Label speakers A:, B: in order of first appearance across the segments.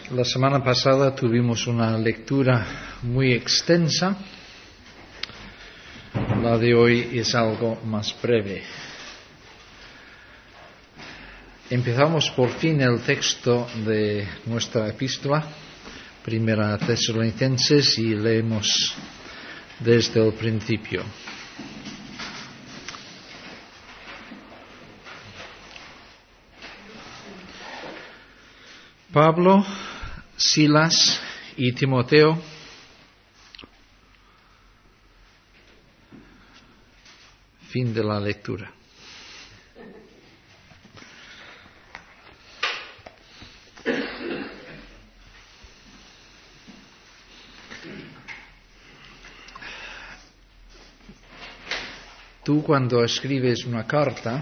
A: La semana pasada tuvimos una lectura muy extensa. La de hoy es algo más breve. Empezamos por fin el texto de nuestra epístola, Primera a Tesalonicenses, y leemos desde el principio. Pablo, Silas y Timoteo, fin de la lectura. Tú, cuando escribes una carta,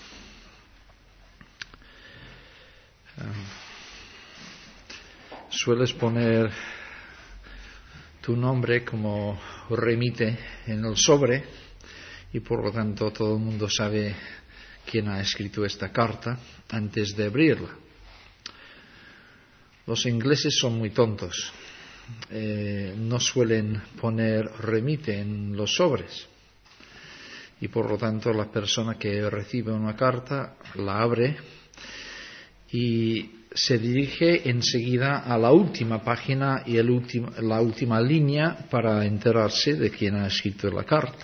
A: sueles poner tu nombre como remite en el sobre y por lo tanto todo el mundo sabe quién ha escrito esta carta antes de abrirla. Los ingleses son muy tontos, no suelen poner remite en los sobres y por lo tanto la persona que recibe una carta la abre y se dirige enseguida a la última página y la última línea para enterarse de quién ha escrito la carta.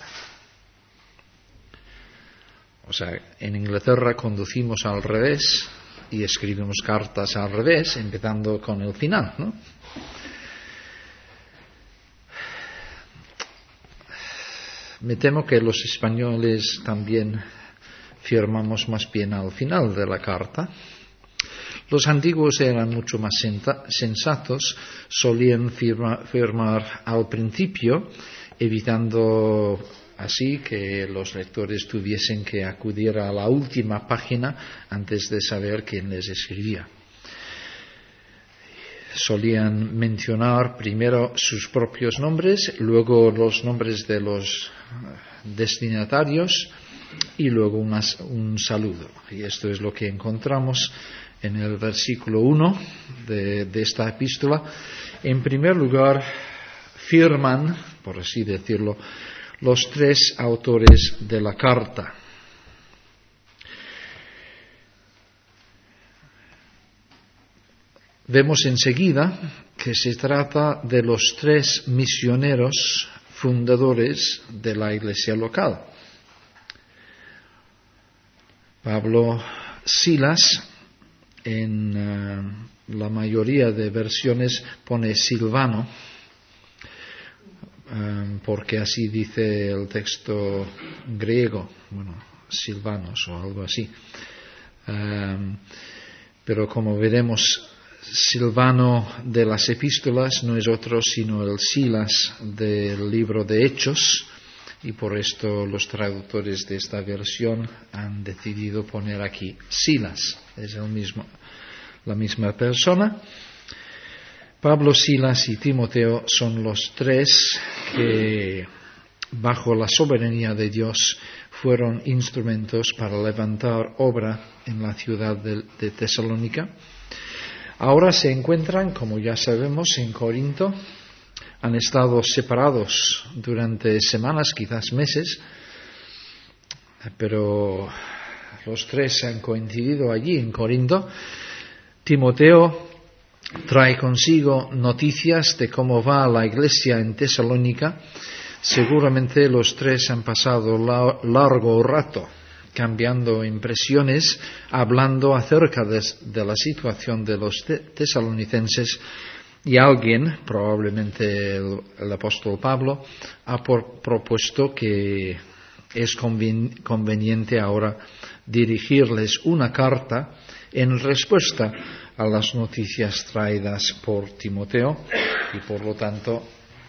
A: O sea, en Inglaterra conducimos al revés y escribimos cartas al revés, empezando con el final, ¿no? Me temo que los españoles también firmamos más bien al final de la carta. Los antiguos eran mucho más sensatos, solían firmar al principio, evitando así que los lectores tuviesen que acudir a la última página antes de saber quién les escribía. Solían mencionar primero sus propios nombres, luego los nombres de los destinatarios y luego un saludo. Y esto es lo que encontramos en el versículo 1 de esta epístola. En primer lugar, firman, por así decirlo, los tres autores de la carta. Vemos enseguida que se trata de los tres misioneros fundadores de la iglesia local. Pablo, Silas, en la mayoría de versiones pone Silvano, porque así dice el texto griego, Silvanos o algo así. Pero como veremos, Silvano de las epístolas no es otro sino el Silas del libro de Hechos, y por esto los traductores de esta versión han decidido poner aquí Silas. Es la misma persona. Pablo, Silas y Timoteo son los tres que, bajo la soberanía de Dios, fueron instrumentos para levantar obra en la ciudad de Tesalónica. Ahora se encuentran, como ya sabemos, en Corinto. Han estado separados durante semanas, quizás meses, pero los tres han coincidido allí en Corinto. Timoteo trae consigo noticias de cómo va la iglesia en Tesalónica. Seguramente los tres han pasado largo rato cambiando impresiones, hablando acerca de la situación de los tesalonicenses, y alguien, probablemente el apóstol Pablo, ha propuesto que es conveniente ahora dirigirles una carta en respuesta a las noticias traídas por Timoteo y por lo tanto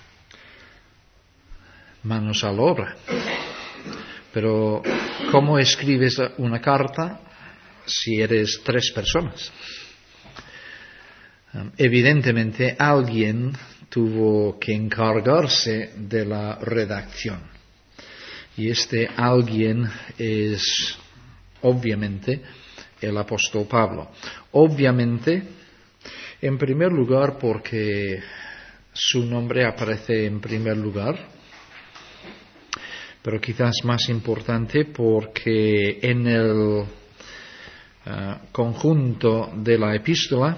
A: manos a la obra. Pero ¿cómo escribes una carta si eres tres personas? Evidentemente alguien tuvo que encargarse de la redacción y este alguien es obviamente el apóstol Pablo. Obviamente En primer lugar, porque su nombre aparece en primer lugar, pero quizás más importante porque en el conjunto de la epístola,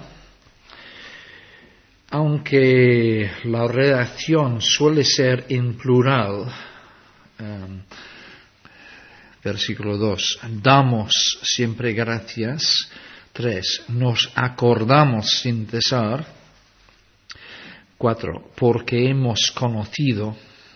A: aunque la redacción suele ser en plural, versículo 2, damos siempre gracias. 3, nos acordamos sin cesar. 4, porque hemos conocido.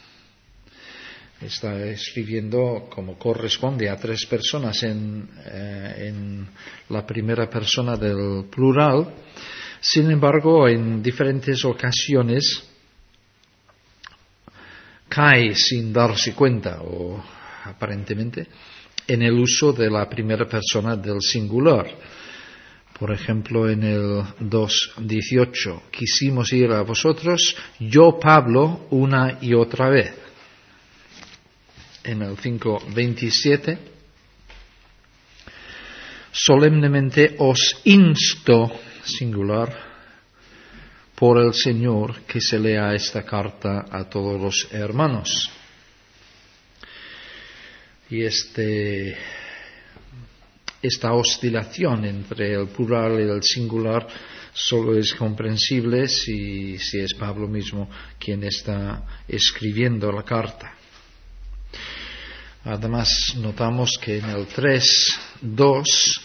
A: Está escribiendo como corresponde a 3 personas en la primera persona del plural. Sin embargo, en diferentes ocasiones cae sin darse cuenta, o aparentemente, en el uso de la primera persona del singular. Por ejemplo, en el 2:18, quisimos ir a vosotros, yo Pablo, una y otra vez. En el 5:27, solemnemente os insto, singular, por el Señor, que se lea esta carta a todos los hermanos. Y esta oscilación entre el plural y el singular solo es comprensible si es Pablo mismo quien está escribiendo la carta. Además, notamos que en el 3:2,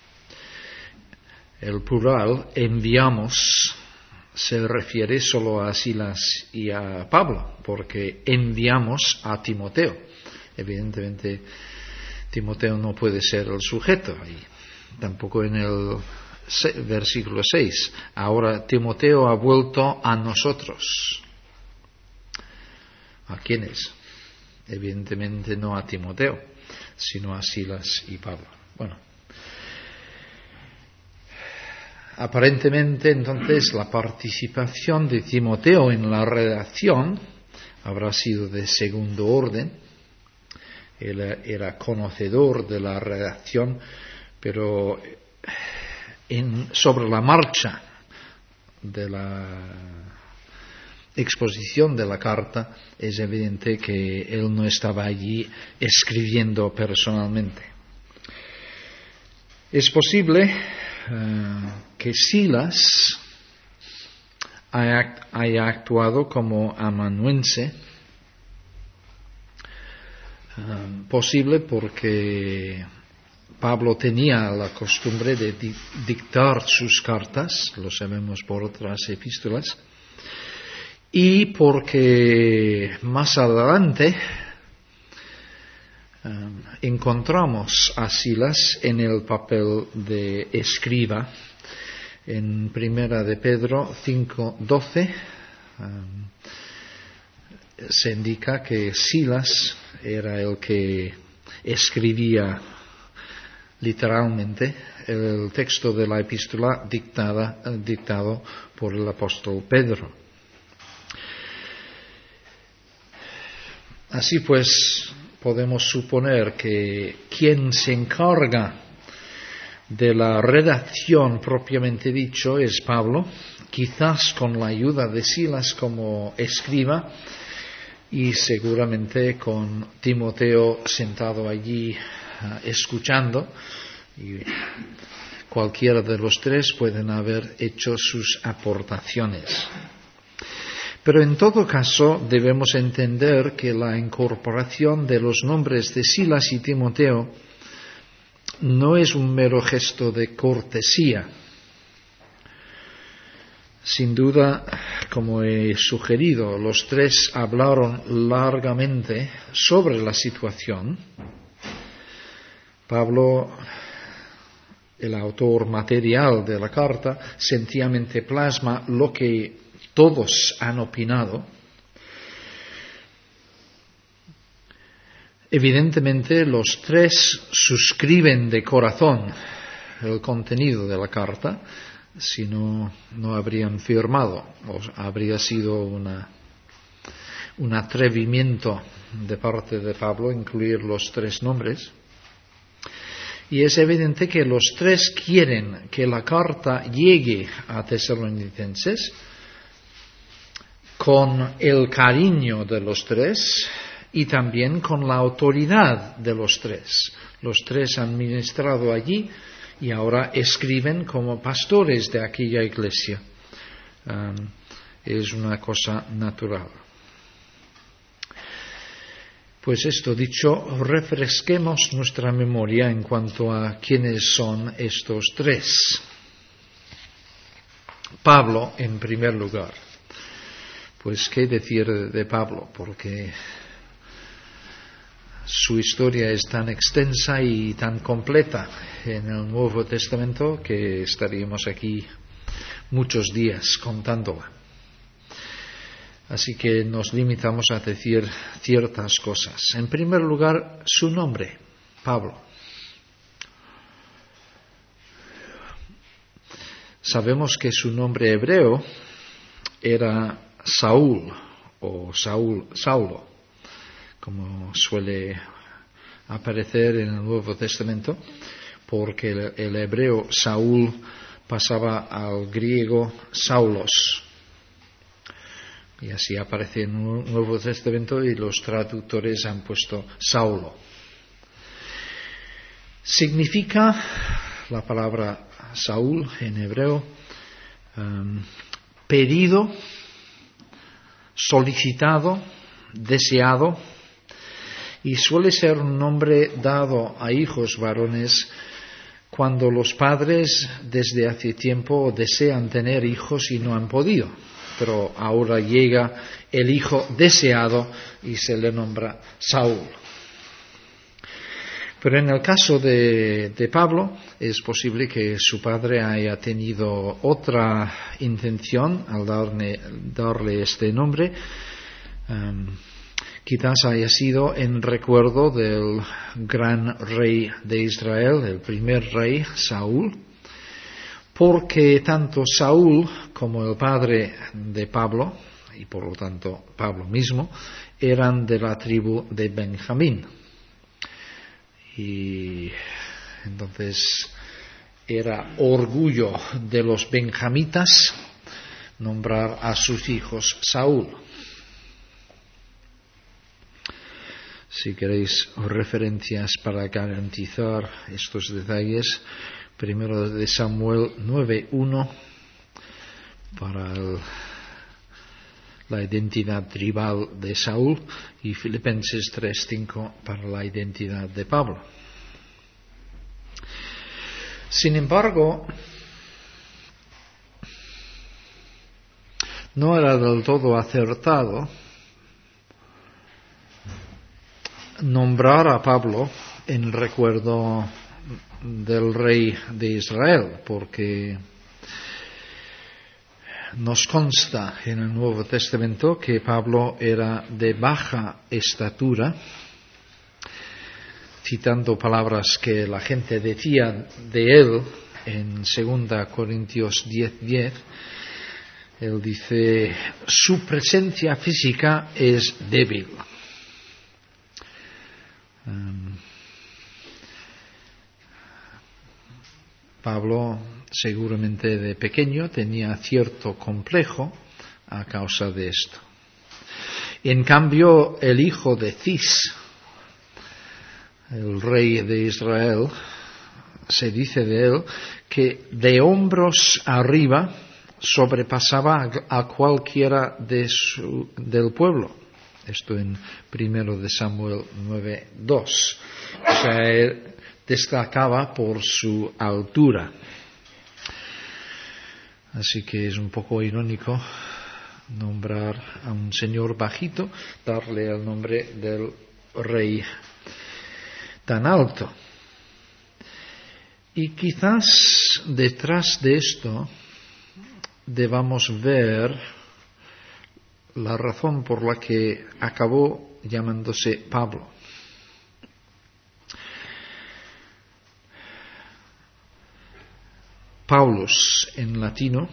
A: el plural enviamos se refiere solo a Silas y a Pablo, porque enviamos a Timoteo. Evidentemente, Timoteo no puede ser el sujeto, y tampoco en el versículo 6. Ahora Timoteo ha vuelto a nosotros. ¿A quiénes? Evidentemente no a Timoteo, sino a Silas y Pablo. Bueno, aparentemente entonces la participación de Timoteo en la redacción habrá sido de segundo orden. Él era conocedor de la redacción, pero sobre la marcha de la exposición de la carta es evidente que él no estaba allí escribiendo personalmente. Es posible que Silas haya actuado como amanuense. Posible porque Pablo tenía la costumbre de dictar sus cartas, lo sabemos por otras epístolas, y porque más adelante encontramos a Silas en el papel de escriba. En primera de Pedro 5:12 se indica que Silas era el que escribía literalmente el texto de la epístola dictado por el apóstol Pedro. Así pues, podemos suponer que quien se encarga de la redacción propiamente dicho es Pablo, quizás con la ayuda de Silas como escriba, y seguramente con Timoteo sentado allí escuchando, y cualquiera de los 3 pueden haber hecho sus aportaciones. Pero en todo caso debemos entender que la incorporación de los nombres de Silas y Timoteo no es un mero gesto de cortesía. Sin duda, como he sugerido, los 3 hablaron largamente sobre la situación. Pablo, el autor material de la carta, sencillamente plasma lo que todos han opinado. Evidentemente, los 3 suscriben de corazón el contenido de la carta. Si no, no habrían firmado, o habría sido un atrevimiento de parte de Pablo incluir los 3 nombres. Y es evidente que los tres quieren que la carta llegue a Tesalonicenses con el cariño de los tres y también con la autoridad de los tres. Los tres han ministrado allí y ahora escriben como pastores de aquella iglesia. Es una cosa natural. Pues esto dicho, refresquemos nuestra memoria en cuanto a quiénes son estos tres. Pablo, en primer lugar. Pues qué decir de Pablo, porque su historia es tan extensa y tan completa en el Nuevo Testamento que estaríamos aquí muchos días contándola. Así que nos limitamos a decir ciertas cosas. En primer lugar, su nombre, Pablo. Sabemos que su nombre hebreo era Saúl o Saulo, como suele aparecer en el Nuevo Testamento, porque el hebreo Saúl pasaba al griego Saulos. Y así aparece en el Nuevo Testamento y los traductores han puesto Saulo. Significa la palabra Saúl en hebreo pedido, solicitado, deseado, y suele ser un nombre dado a hijos varones cuando los padres desde hace tiempo desean tener hijos y no han podido. Pero ahora llega el hijo deseado y se le nombra Saúl. Pero en el caso de Pablo es posible que su padre haya tenido otra intención al darle este nombre. Quizás haya sido en recuerdo del gran rey de Israel, el primer rey, Saúl, porque tanto Saúl como el padre de Pablo, y por lo tanto Pablo mismo, eran de la tribu de Benjamín. Y entonces era orgullo de los benjamitas nombrar a sus hijos Saúl. Si queréis referencias para garantizar estos detalles, primero de Samuel 9:1 para la identidad tribal de Saúl y Filipenses 3:5 para la identidad de Pablo. Sin embargo, no era del todo acertado nombrar a Pablo en recuerdo del rey de Israel, porque nos consta en el Nuevo Testamento que Pablo era de baja estatura, citando palabras que la gente decía de él en 2 Corintios 10:10. Él dice, su presencia física es débil. Pablo seguramente de pequeño tenía cierto complejo a causa de esto. En cambio, el hijo de Cis, el rey de Israel, se dice de él que de hombros arriba sobrepasaba a cualquiera del pueblo. Esto en 1 de Samuel 9:2. O sea, él destacaba por su altura. Así que es un poco irónico nombrar a un señor bajito, darle el nombre del rey tan alto. Y quizás detrás de esto debamos ver la razón por la que acabó llamándose Pablo. Paulus en latino,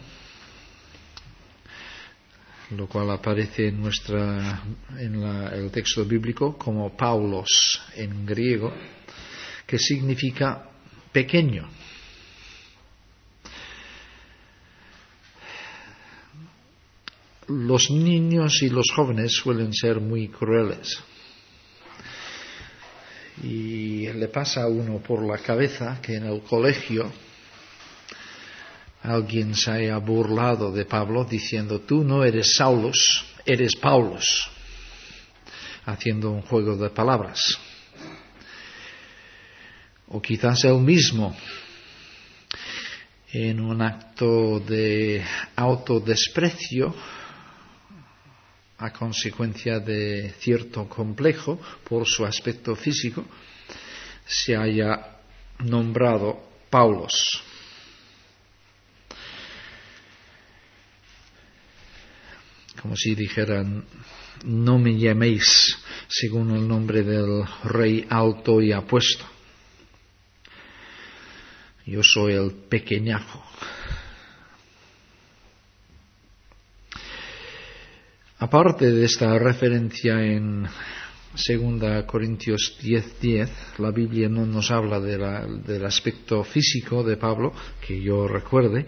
A: lo cual aparece en el texto bíblico como Paulos en griego, que significa pequeño. Los niños y los jóvenes suelen ser muy crueles. Y le pasa a uno por la cabeza que en el colegio alguien se haya burlado de Pablo diciendo: tú no eres Saulus, eres Paulus, haciendo un juego de palabras. O quizás él mismo, en un acto de autodesprecio, a consecuencia de cierto complejo por su aspecto físico, se haya nombrado Paulos. Como si dijeran: no me llaméis según el nombre del rey alto y apuesto. Yo soy el pequeñajo. Aparte de esta referencia en 2 Corintios 10:10, la Biblia no nos habla del aspecto físico de Pablo, que yo recuerde,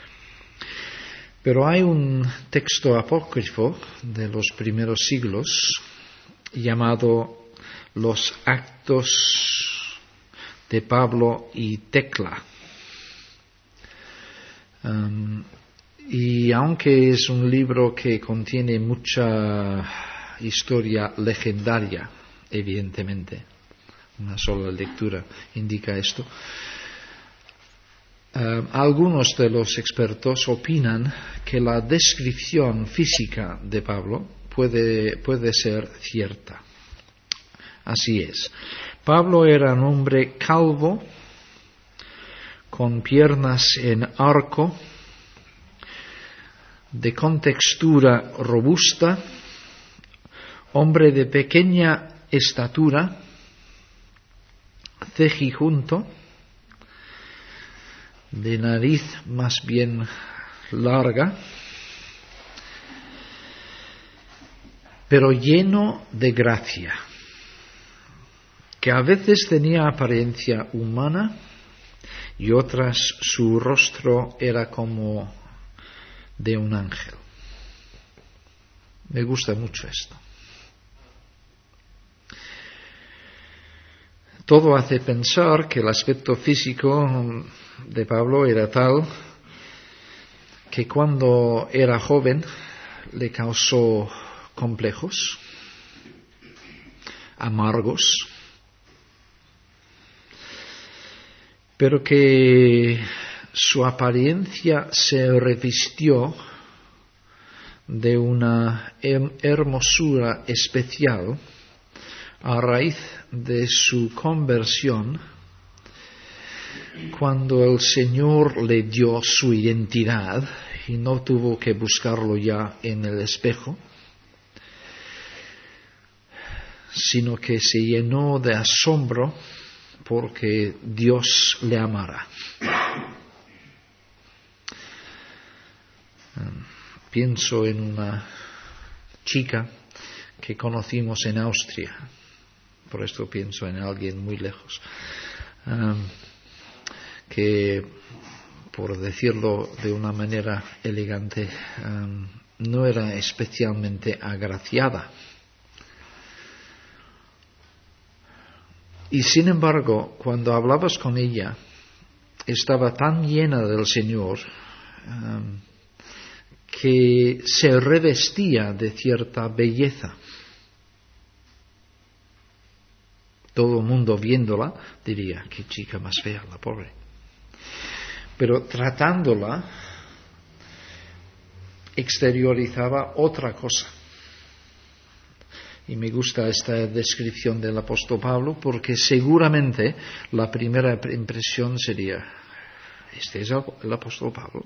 A: pero hay un texto apócrifo de los primeros siglos llamado Los Actos de Pablo y Tecla. Y aunque es un libro que contiene mucha historia legendaria, evidentemente, una sola lectura indica esto, algunos de los expertos opinan que la descripción física de Pablo puede ser cierta. Así es. Pablo era un hombre calvo, con piernas en arco, de contextura robusta, hombre de pequeña estatura, cejijunto, de nariz más bien larga, pero lleno de gracia, que a veces tenía apariencia humana y otras su rostro era como de un ángel. Me gusta mucho esto. Todo hace pensar que el aspecto físico de Pablo era tal que cuando era joven le causó complejos, amargos, pero que su apariencia se revistió de una hermosura especial a raíz de su conversión, cuando el Señor le dio su identidad y no tuvo que buscarlo ya en el espejo, sino que se llenó de asombro porque Dios le amara. Pienso en una chica que conocimos en Austria, por esto pienso en alguien muy lejos, que, por decirlo de una manera elegante, no era especialmente agraciada. Y sin embargo, cuando hablabas con ella, estaba tan llena del Señor que se revestía de cierta belleza. Todo el mundo viéndola diría: qué chica más fea, la pobre. Pero tratándola, exteriorizaba otra cosa. Y me gusta esta descripción del apóstol Pablo, porque seguramente la primera impresión sería: ¿este es el apóstol Pablo?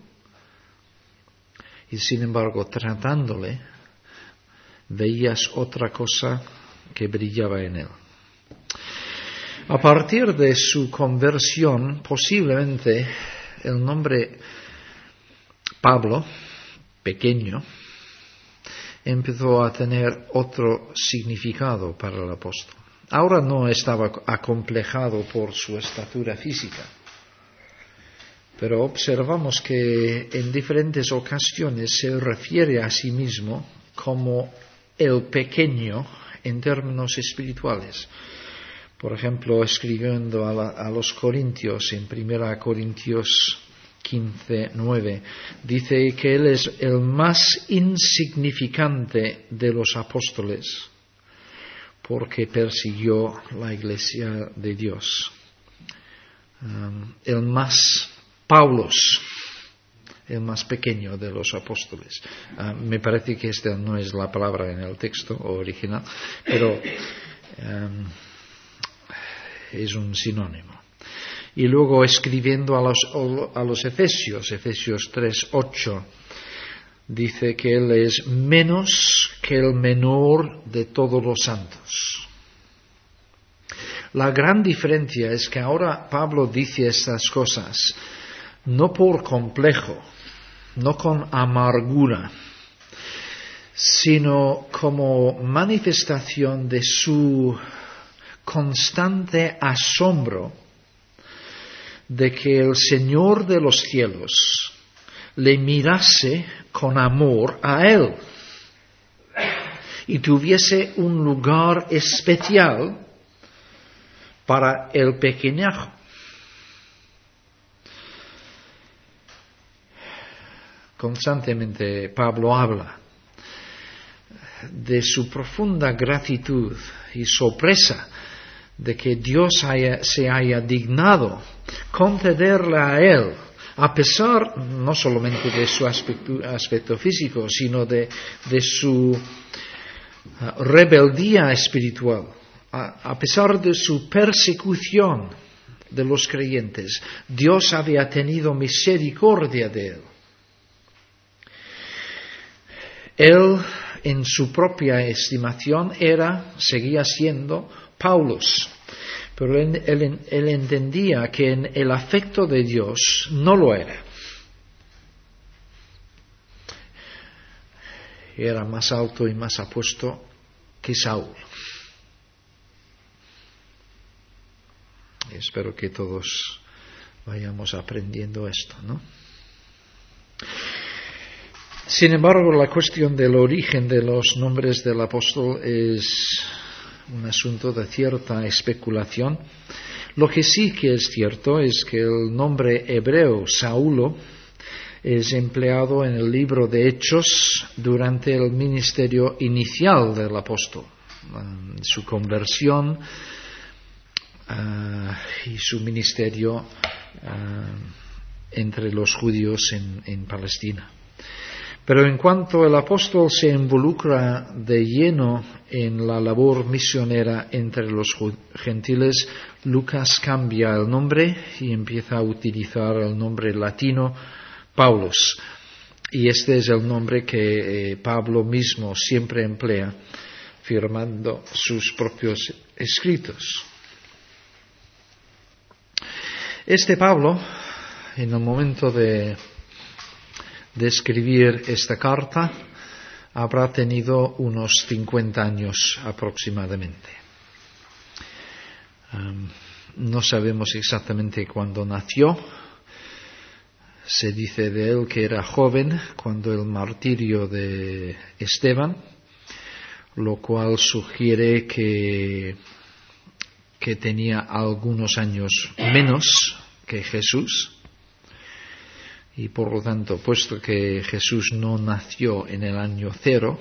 A: Y sin embargo, tratándole, veías otra cosa que brillaba en él. A partir de su conversión, posiblemente el nombre Pablo, pequeño, empezó a tener otro significado para el apóstol. Ahora no estaba acomplejado por su estatura física, pero observamos que en diferentes ocasiones se refiere a sí mismo como el pequeño en términos espirituales. Por ejemplo, escribiendo a los Corintios, en 1 Corintios 15:9, dice que Él es el más insignificante de los apóstoles, porque persiguió la iglesia de Dios. El más Paulos, el más pequeño de los apóstoles. Me parece que esta no es la palabra en el texto original, pero es un sinónimo. Y luego escribiendo a los Efesios 3:8, dice que Él es menos que el menor de todos los santos. La gran diferencia es que ahora Pablo dice estas cosas no por complejo, no con amargura, sino como manifestación de su constante asombro de que el Señor de los cielos le mirase con amor a Él y tuviese un lugar especial para el pequeñajo. Constantemente Pablo habla de su profunda gratitud y sorpresa de que Dios se haya dignado concederle a Él, a pesar no solamente de su aspecto físico, sino de su rebeldía espiritual, a pesar de su persecución de los creyentes, Dios había tenido misericordia de él. Él, en su propia estimación, seguía siendo Paulos, pero él entendía que en el afecto de Dios no lo era. Era más alto y más apuesto que Saúl. Espero que todos vayamos aprendiendo esto, ¿no? Sin embargo, la cuestión del origen de los nombres del apóstol es un asunto de cierta especulación. Lo que sí que es cierto es que el nombre hebreo Saulo es empleado en el libro de Hechos durante el ministerio inicial del apóstol, su conversión y su ministerio entre los judíos en Palestina. Pero en cuanto el apóstol se involucra de lleno en la labor misionera entre los gentiles, Lucas cambia el nombre y empieza a utilizar el nombre latino Paulos. Y este es el nombre que Pablo mismo siempre emplea, firmando sus propios escritos. Este Pablo, en el momento de escribir esta carta, habrá tenido unos 50 años aproximadamente. No sabemos exactamente cuándo nació. Se dice de él que era joven cuando el martirio de Esteban, lo cual sugiere que tenía algunos años menos que Jesús. Y por lo tanto, puesto que Jesús no nació en el año 0,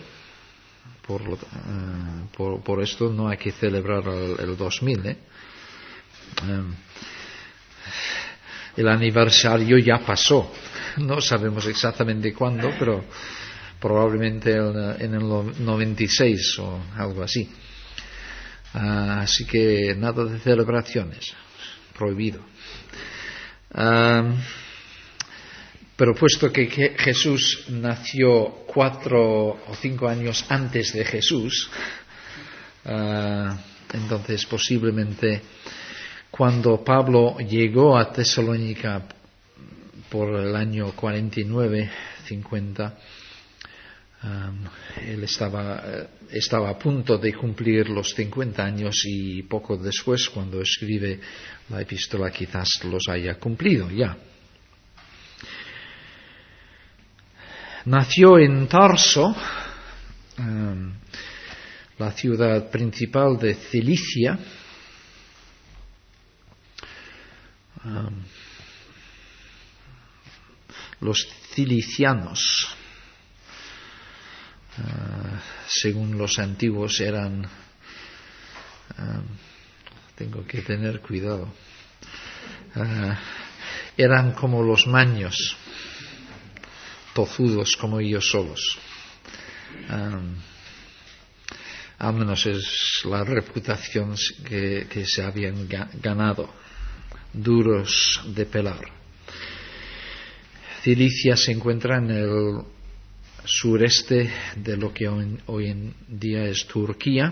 A: por esto no hay que celebrar el 2000. El aniversario ya pasó. No sabemos exactamente cuándo, pero probablemente en el 96 o algo así. Así que nada de celebraciones. Prohibido. Pero puesto que Jesús nació 4 o 5 años antes de Jesús, entonces posiblemente cuando Pablo llegó a Tesalónica por el año 49-50, él estaba a punto de cumplir los 50 años y poco después, cuando escribe la epístola, quizás los haya cumplido ya. Nació en Tarso, la ciudad principal de Cilicia. Los cilicianos, según los antiguos, eran, tengo que tener cuidado, eran como los maños, tozudos como ellos solos. Al menos es la reputación que se habían ganado, duros de pelar. Cilicia se encuentra en el sureste de lo que hoy en día es Turquía.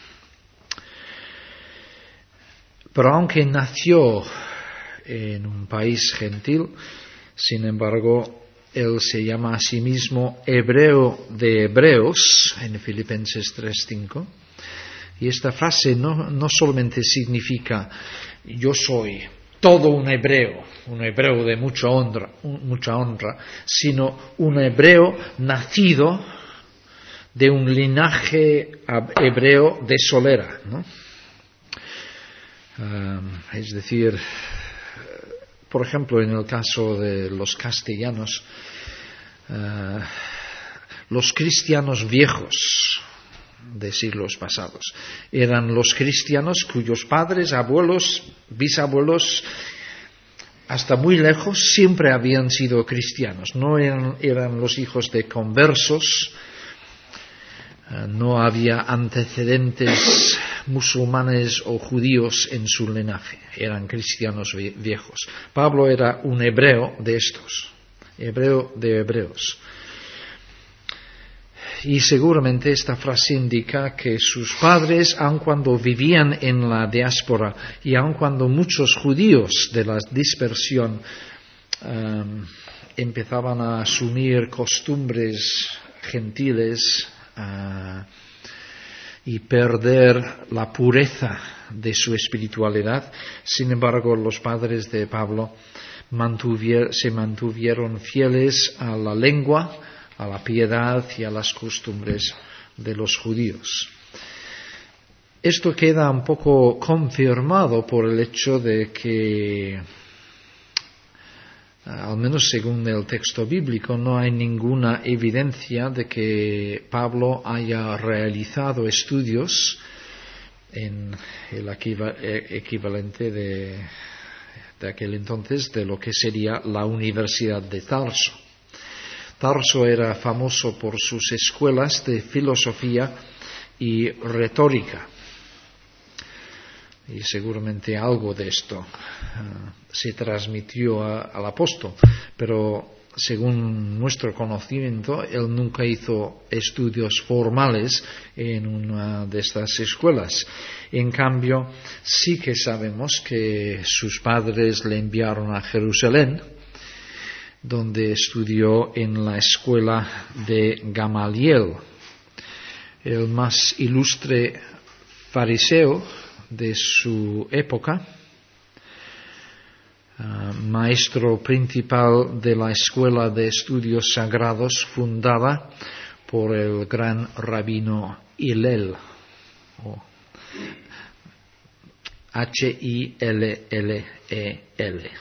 A: Pero aunque nació en un país gentil, sin embargo, él se llama a sí mismo hebreo de hebreos, en Filipenses 3:5. Y esta frase no solamente significa yo soy todo un hebreo de mucha honra, sino un hebreo nacido de un linaje hebreo de solera, ¿no? Es decir, por ejemplo, en el caso de los castellanos, los cristianos viejos de siglos pasados eran los cristianos cuyos padres, abuelos, bisabuelos, hasta muy lejos siempre habían sido cristianos. No eran los hijos de conversos, no había antecedentes musulmanes o judíos en su linaje, eran cristianos viejos. Pablo era un hebreo de estos, hebreo de hebreos. Y seguramente esta frase indica que sus padres, aun cuando vivían en la diáspora y aun cuando muchos judíos de la dispersión empezaban a asumir costumbres gentiles y perder la pureza de su espiritualidad, sin embargo los padres de Pablo se mantuvieron fieles a la lengua, a la piedad y a las costumbres de los judíos. Esto queda un poco confirmado por el hecho de que, al menos según el texto bíblico, no hay ninguna evidencia de que Pablo haya realizado estudios en el equivalente de aquel entonces de lo que sería la Universidad de Tarso. Tarso era famoso por sus escuelas de filosofía y retórica. Y seguramente algo de esto se transmitió al apóstol, pero según nuestro conocimiento, él nunca hizo estudios formales en una de estas escuelas. En cambio, sí que sabemos que sus padres le enviaron a Jerusalén, donde estudió en la escuela de Gamaliel, el más ilustre fariseo de su época, maestro principal de la escuela de estudios sagrados fundada por el gran rabino Hillel, o Hillel.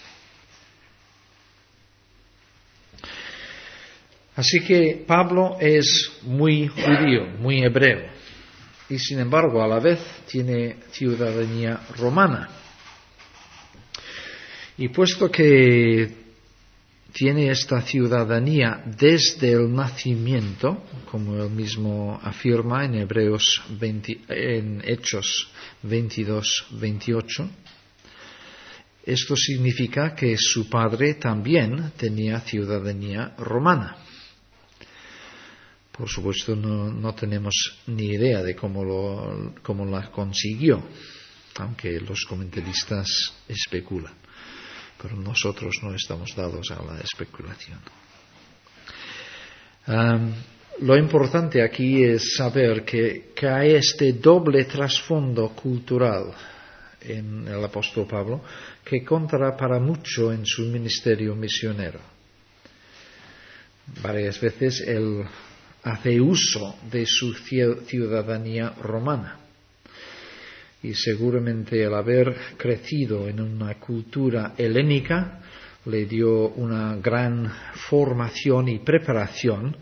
A: Así que Pablo es muy judío, muy hebreo, y sin embargo a la vez tiene ciudadanía romana. Y puesto que tiene esta ciudadanía desde el nacimiento, como él mismo afirma en en Hechos 22-28, esto significa que su padre también tenía ciudadanía romana. Por supuesto, no tenemos ni idea de cómo la consiguió, aunque los comentaristas especulan. Pero nosotros no estamos dados a la especulación. Lo importante aquí es saber que hay este doble trasfondo cultural en el apóstol Pablo que contará para mucho en su ministerio misionero. varias veces él hace uso de su ciudadanía romana. Y seguramente el haber crecido en una cultura helénica le dio una gran formación y preparación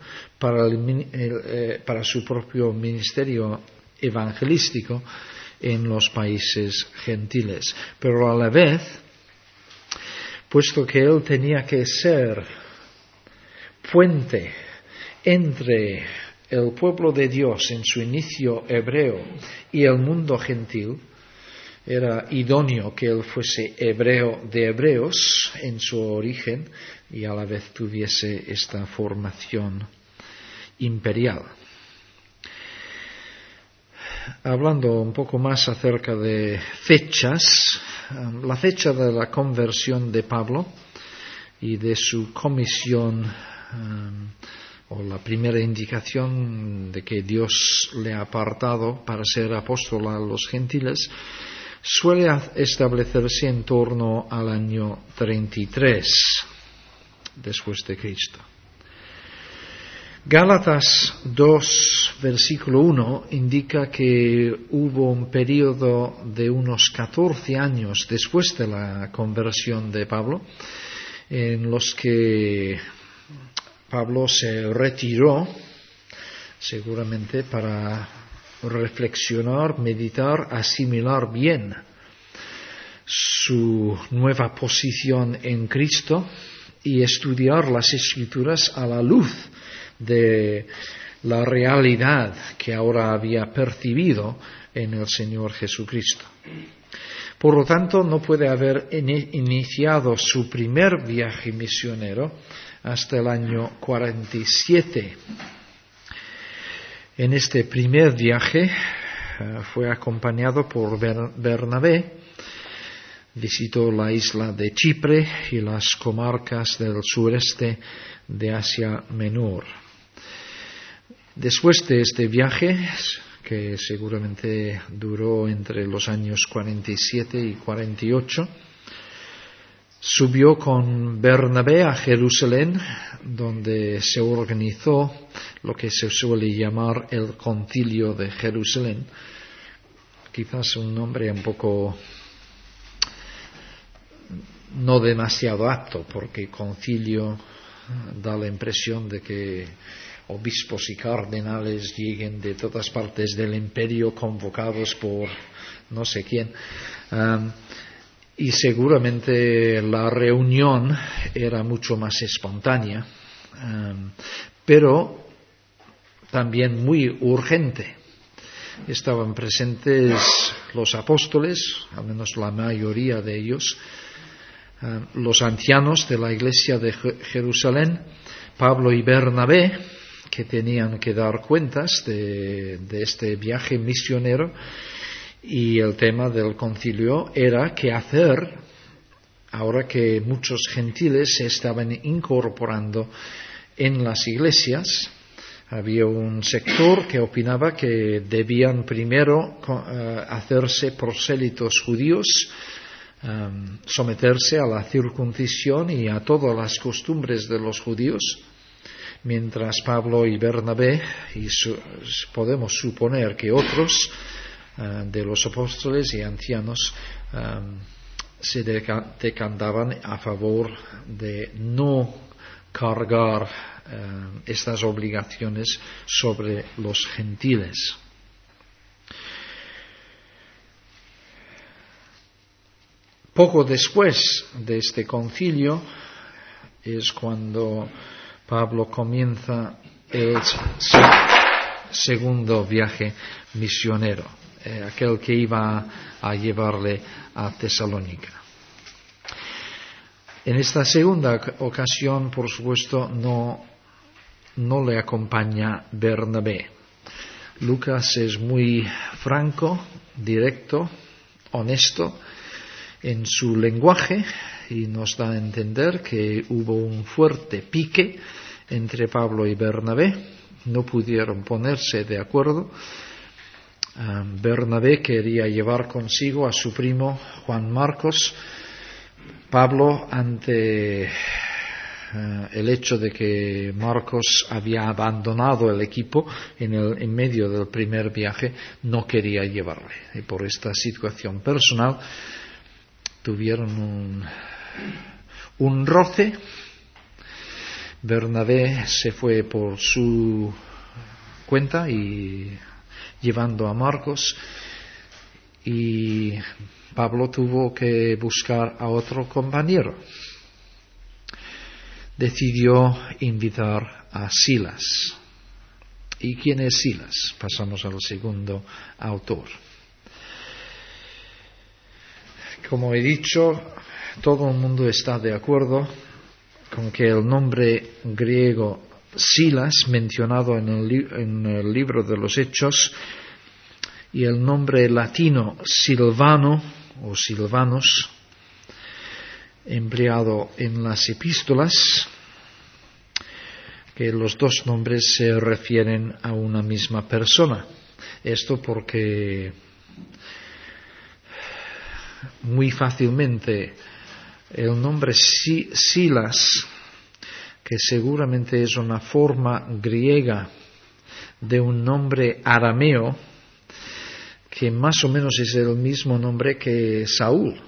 A: para su propio ministerio evangelístico en los países gentiles. Pero a la vez, puesto que él tenía que ser puente entre el pueblo de Dios en su inicio hebreo y el mundo gentil, era idóneo que él fuese hebreo de hebreos en su origen y a la vez tuviese esta formación imperial. Hablando un poco más acerca de fechas, la fecha de la conversión de Pablo y de su comisión, o la primera indicación de que Dios le ha apartado para ser apóstol a los gentiles, suele establecerse en torno al año 33 después de Cristo. Gálatas 2, versículo 1, indica que hubo un periodo de unos 14 años después de la conversión de Pablo, en los que Pablo se retiró, seguramente para reflexionar, meditar, asimilar bien su nueva posición en Cristo y estudiar las Escrituras a la luz de la realidad que ahora había percibido en el Señor Jesucristo. Por lo tanto, no puede haber iniciado su primer viaje misionero hasta el año 47. En este primer viaje fue acompañado por Bernabé, visitó la isla de Chipre y las comarcas del sureste de Asia Menor. Después de este viaje, que seguramente duró entre los años 47 y 48, subió con Bernabé a Jerusalén, donde se organizó lo que se suele llamar el Concilio de Jerusalén. Quizás un nombre un poco no demasiado apto, porque concilio da la impresión de que obispos y cardenales lleguen de todas partes del imperio convocados por no sé quién. Y seguramente la reunión era mucho más espontánea, pero también muy urgente. Estaban presentes los apóstoles, al menos la mayoría de ellos, los ancianos de la iglesia de Jerusalén, Pablo y Bernabé, que tenían que dar cuentas de este viaje misionero, y el tema del concilio era qué hacer ahora que muchos gentiles se estaban incorporando en las iglesias. Había un sector que opinaba que debían primero hacerse prosélitos judíos, someterse a la circuncisión y a todas las costumbres de los judíos, mientras Pablo y Bernabé, y podemos suponer que otros de los apóstoles y ancianos, se decantaban a favor de no cargar estas obligaciones sobre los gentiles. Poco después de este concilio es cuando Pablo comienza el segundo viaje misionero, aquel que iba a llevarle a Tesalónica. En esta segunda ocasión, por supuesto, no le acompaña Bernabé. Lucas es muy franco, directo, honesto en su lenguaje y nos da a entender que hubo un fuerte pique entre Pablo y Bernabé. No pudieron ponerse de acuerdo. Bernabé quería llevar consigo a su primo Juan Marcos. Pablo, ante el hecho de que Marcos había abandonado el equipo en medio del primer viaje, no quería llevarle. Y por esta situación personal tuvieron un roce. Bernabé se fue por su cuenta y llevando a Marcos, y Pablo tuvo que buscar a otro compañero. Decidió invitar a Silas. ¿Y quién es Silas? Pasamos al segundo autor. Como he dicho, todo el mundo está de acuerdo con que el nombre griego Silas, mencionado en el libro de los Hechos, y el nombre latino Silvano o Silvanos, empleado en las epístolas, que los dos nombres se refieren a una misma persona. Esto porque muy fácilmente el nombre Silas, que seguramente es una forma griega de un nombre arameo, que más o menos es el mismo nombre que Saúl.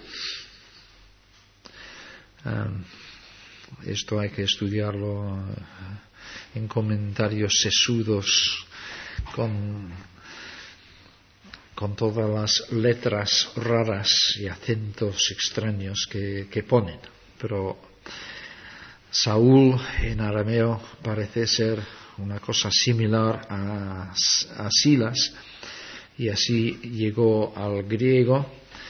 A: Esto hay que estudiarlo en comentarios sesudos con todas las letras raras y acentos extraños que ponen. Pero Saúl en arameo parece ser una cosa similar a Silas, y así llegó al griego.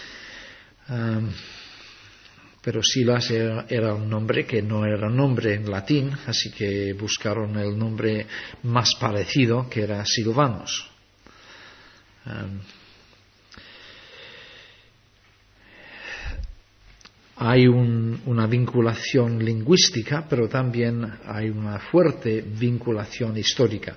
A: Pero Silas era un nombre que no era un nombre en latín, así que buscaron el nombre más parecido, que era Silvanos. Hay una vinculación lingüística, pero también hay una fuerte vinculación histórica.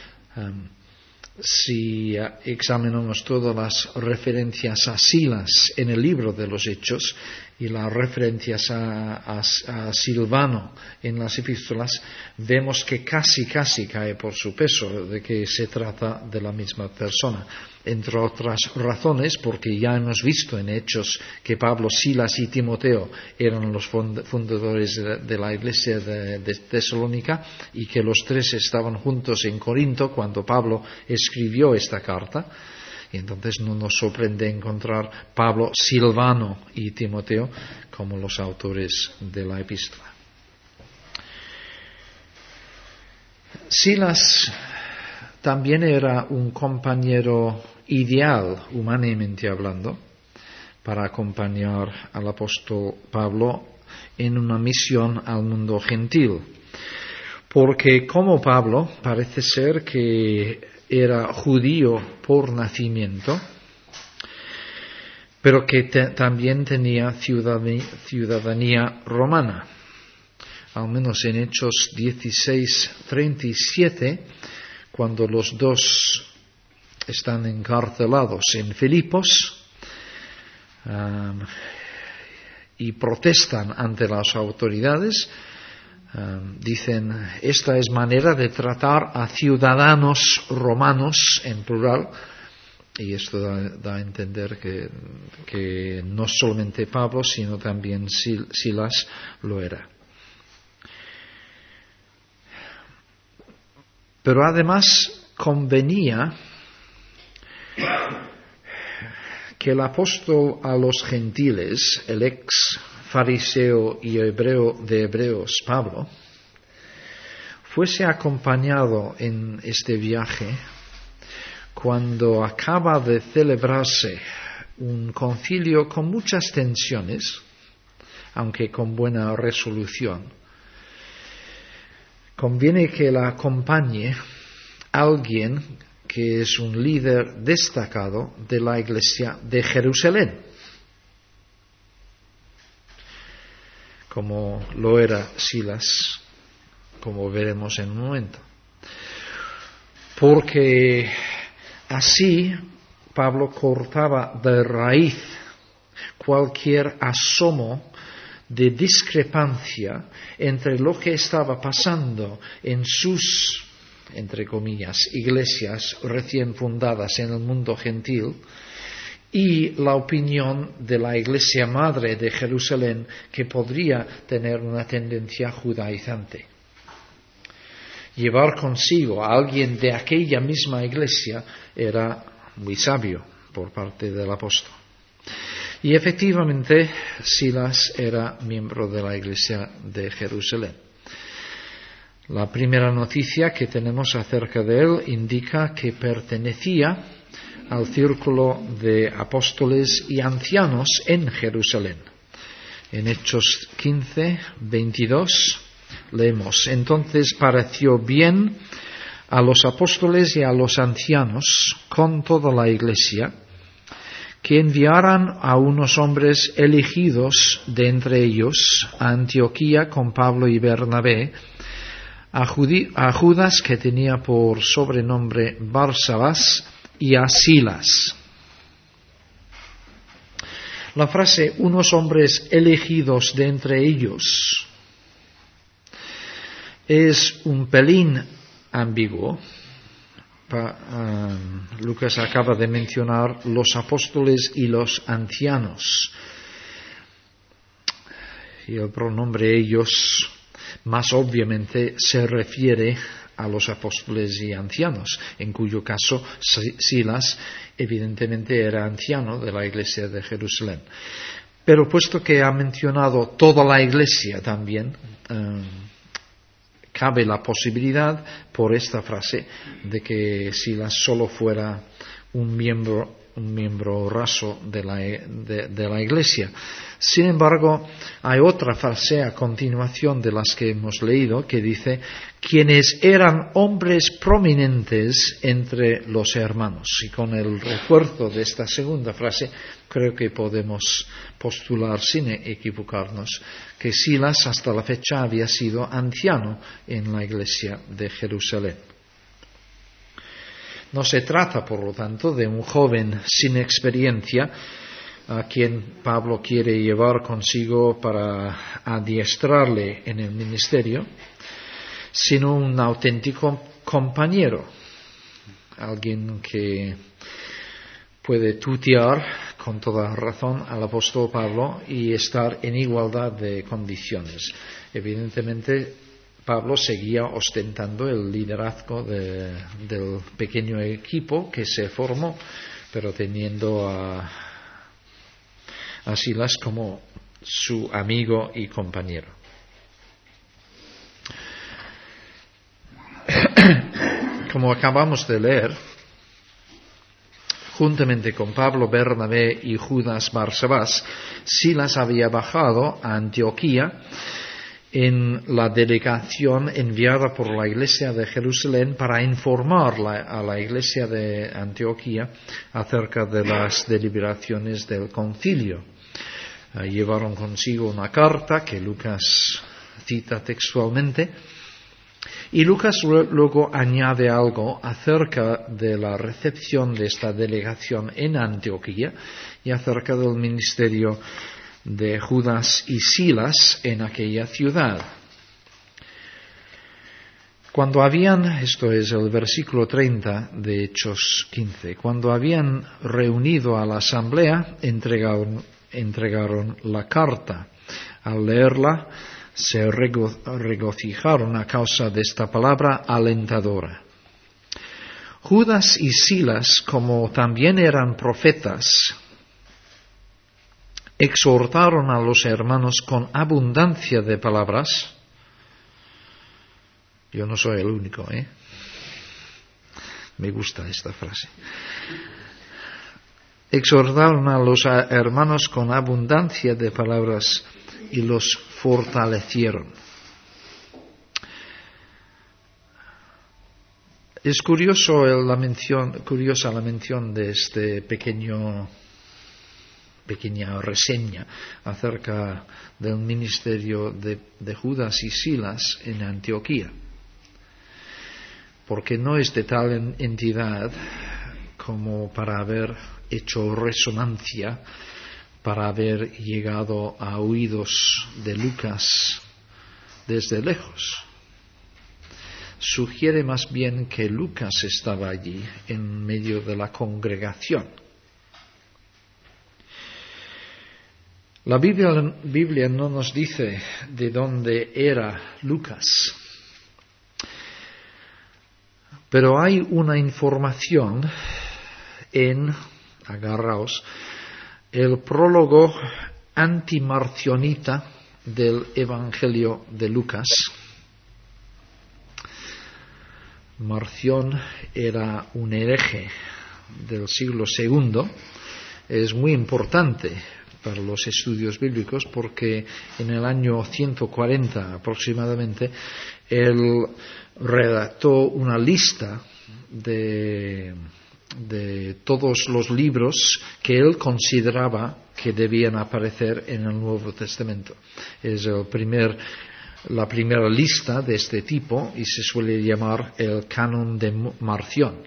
A: Si examinamos todas las referencias a Silas en el libro de los Hechos y las referencias a Silvano en las epístolas, vemos que casi cae por su peso de que se trata de la misma persona. Entre otras razones, porque ya hemos visto en Hechos que Pablo, Silas y Timoteo eran los fundadores de la iglesia de Tesalónica, y que los tres estaban juntos en Corinto cuando Pablo escribió esta carta. Y entonces no nos sorprende encontrar Pablo, Silvano y Timoteo como los autores de la epístola. Silas también era un compañero ideal, humanamente hablando, para acompañar al apóstol Pablo en una misión al mundo gentil. Porque como Pablo parece ser que era judío por nacimiento, pero que también tenía ciudadanía romana. Al menos en Hechos 16:37, cuando los dos están encarcelados en Filipos y protestan ante las autoridades, dicen: esta es manera de tratar a ciudadanos romanos, en plural. Y esto da a entender que no solamente Pablo, sino también Silas lo era. Pero además convenía que el apóstol a los gentiles, el ex fariseo y hebreo de Hebreos, Pablo, fuese acompañado en este viaje cuando acaba de celebrarse un concilio con muchas tensiones, aunque con buena resolución. Conviene que la acompañe alguien que es un líder destacado de la iglesia de Jerusalén, como lo era Silas, como veremos en un momento. Porque así Pablo cortaba de raíz cualquier asomo de discrepancia entre lo que estaba pasando en sus, entre comillas, iglesias recién fundadas en el mundo gentil y la opinión de la iglesia madre de Jerusalén, que podría tener una tendencia judaizante. Llevar consigo a alguien de aquella misma iglesia era muy sabio por parte del apóstol. Y efectivamente, Silas era miembro de la iglesia de Jerusalén. La primera noticia que tenemos acerca de él indica que pertenecía al círculo de apóstoles y ancianos en Jerusalén. En Hechos 15, 22 leemos: entonces pareció bien a los apóstoles y a los ancianos con toda la iglesia que enviaran a unos hombres elegidos de entre ellos a Antioquía con Pablo y Bernabé, a Judas, que tenía por sobrenombre Barsabás, y a Silas. La frase unos hombres elegidos de entre ellos es un pelín ambiguo. Lucas acaba de mencionar los apóstoles y los ancianos, y el pronombre ellos más obviamente se refiere a los apóstoles y ancianos, en cuyo caso Silas evidentemente era anciano de la iglesia de Jerusalén. Pero puesto que ha mencionado toda la iglesia también, cabe la posibilidad por esta frase de que Silas solo fuera un miembro raso de la iglesia. Sin embargo, hay otra frase a continuación de las que hemos leído que dice: quienes eran hombres prominentes entre los hermanos. Y con el refuerzo de esta segunda frase, creo que podemos postular sin equivocarnos que Silas hasta la fecha había sido anciano en la iglesia de Jerusalén. No se trata, por lo tanto, de un joven sin experiencia a quien Pablo quiere llevar consigo para adiestrarle en el ministerio, sino un auténtico compañero, alguien que puede tutear con toda razón al apóstol Pablo y estar en igualdad de condiciones. Evidentemente, Pablo seguía ostentando el liderazgo del pequeño equipo que se formó, pero teniendo a Silas como su amigo y compañero. Como acabamos de leer, juntamente con Pablo, Bernabé y Judas Barsabás, Silas había bajado a Antioquía en la delegación enviada por la iglesia de Jerusalén para informar a la iglesia de Antioquía acerca de las deliberaciones del concilio. Llevaron consigo una carta que Lucas cita textualmente, y Lucas luego añade algo acerca de la recepción de esta delegación en Antioquía y acerca del ministerio de Judas y Silas en aquella ciudad. Cuando habían, esto es el versículo 30 de Hechos 15, cuando habían reunido a la asamblea, entregaron la carta. Al leerla, se regocijaron a causa de esta palabra alentadora. Judas y Silas, como también eran profetas, exhortaron a los hermanos con abundancia de palabras. Yo no soy el único, Me gusta esta frase. Exhortaron a los hermanos con abundancia de palabras y los fortalecieron. Es curiosa la mención de este pequeña reseña acerca del ministerio de Judas y Silas en Antioquía, porque no es de tal entidad como para haber hecho resonancia para haber llegado a oídos de Lucas desde lejos. Sugiere más bien que Lucas estaba allí en medio de la congregación. La Biblia no nos dice de dónde era Lucas, pero hay una información agarraos, el prólogo antimarcionita del Evangelio de Lucas. Marción era un hereje del siglo II. Es muy importante para los estudios bíblicos porque en el año 140 aproximadamente él redactó una lista de todos los libros que él consideraba que debían aparecer en el Nuevo Testamento. Es la primera lista de este tipo y se suele llamar el canon de Marción.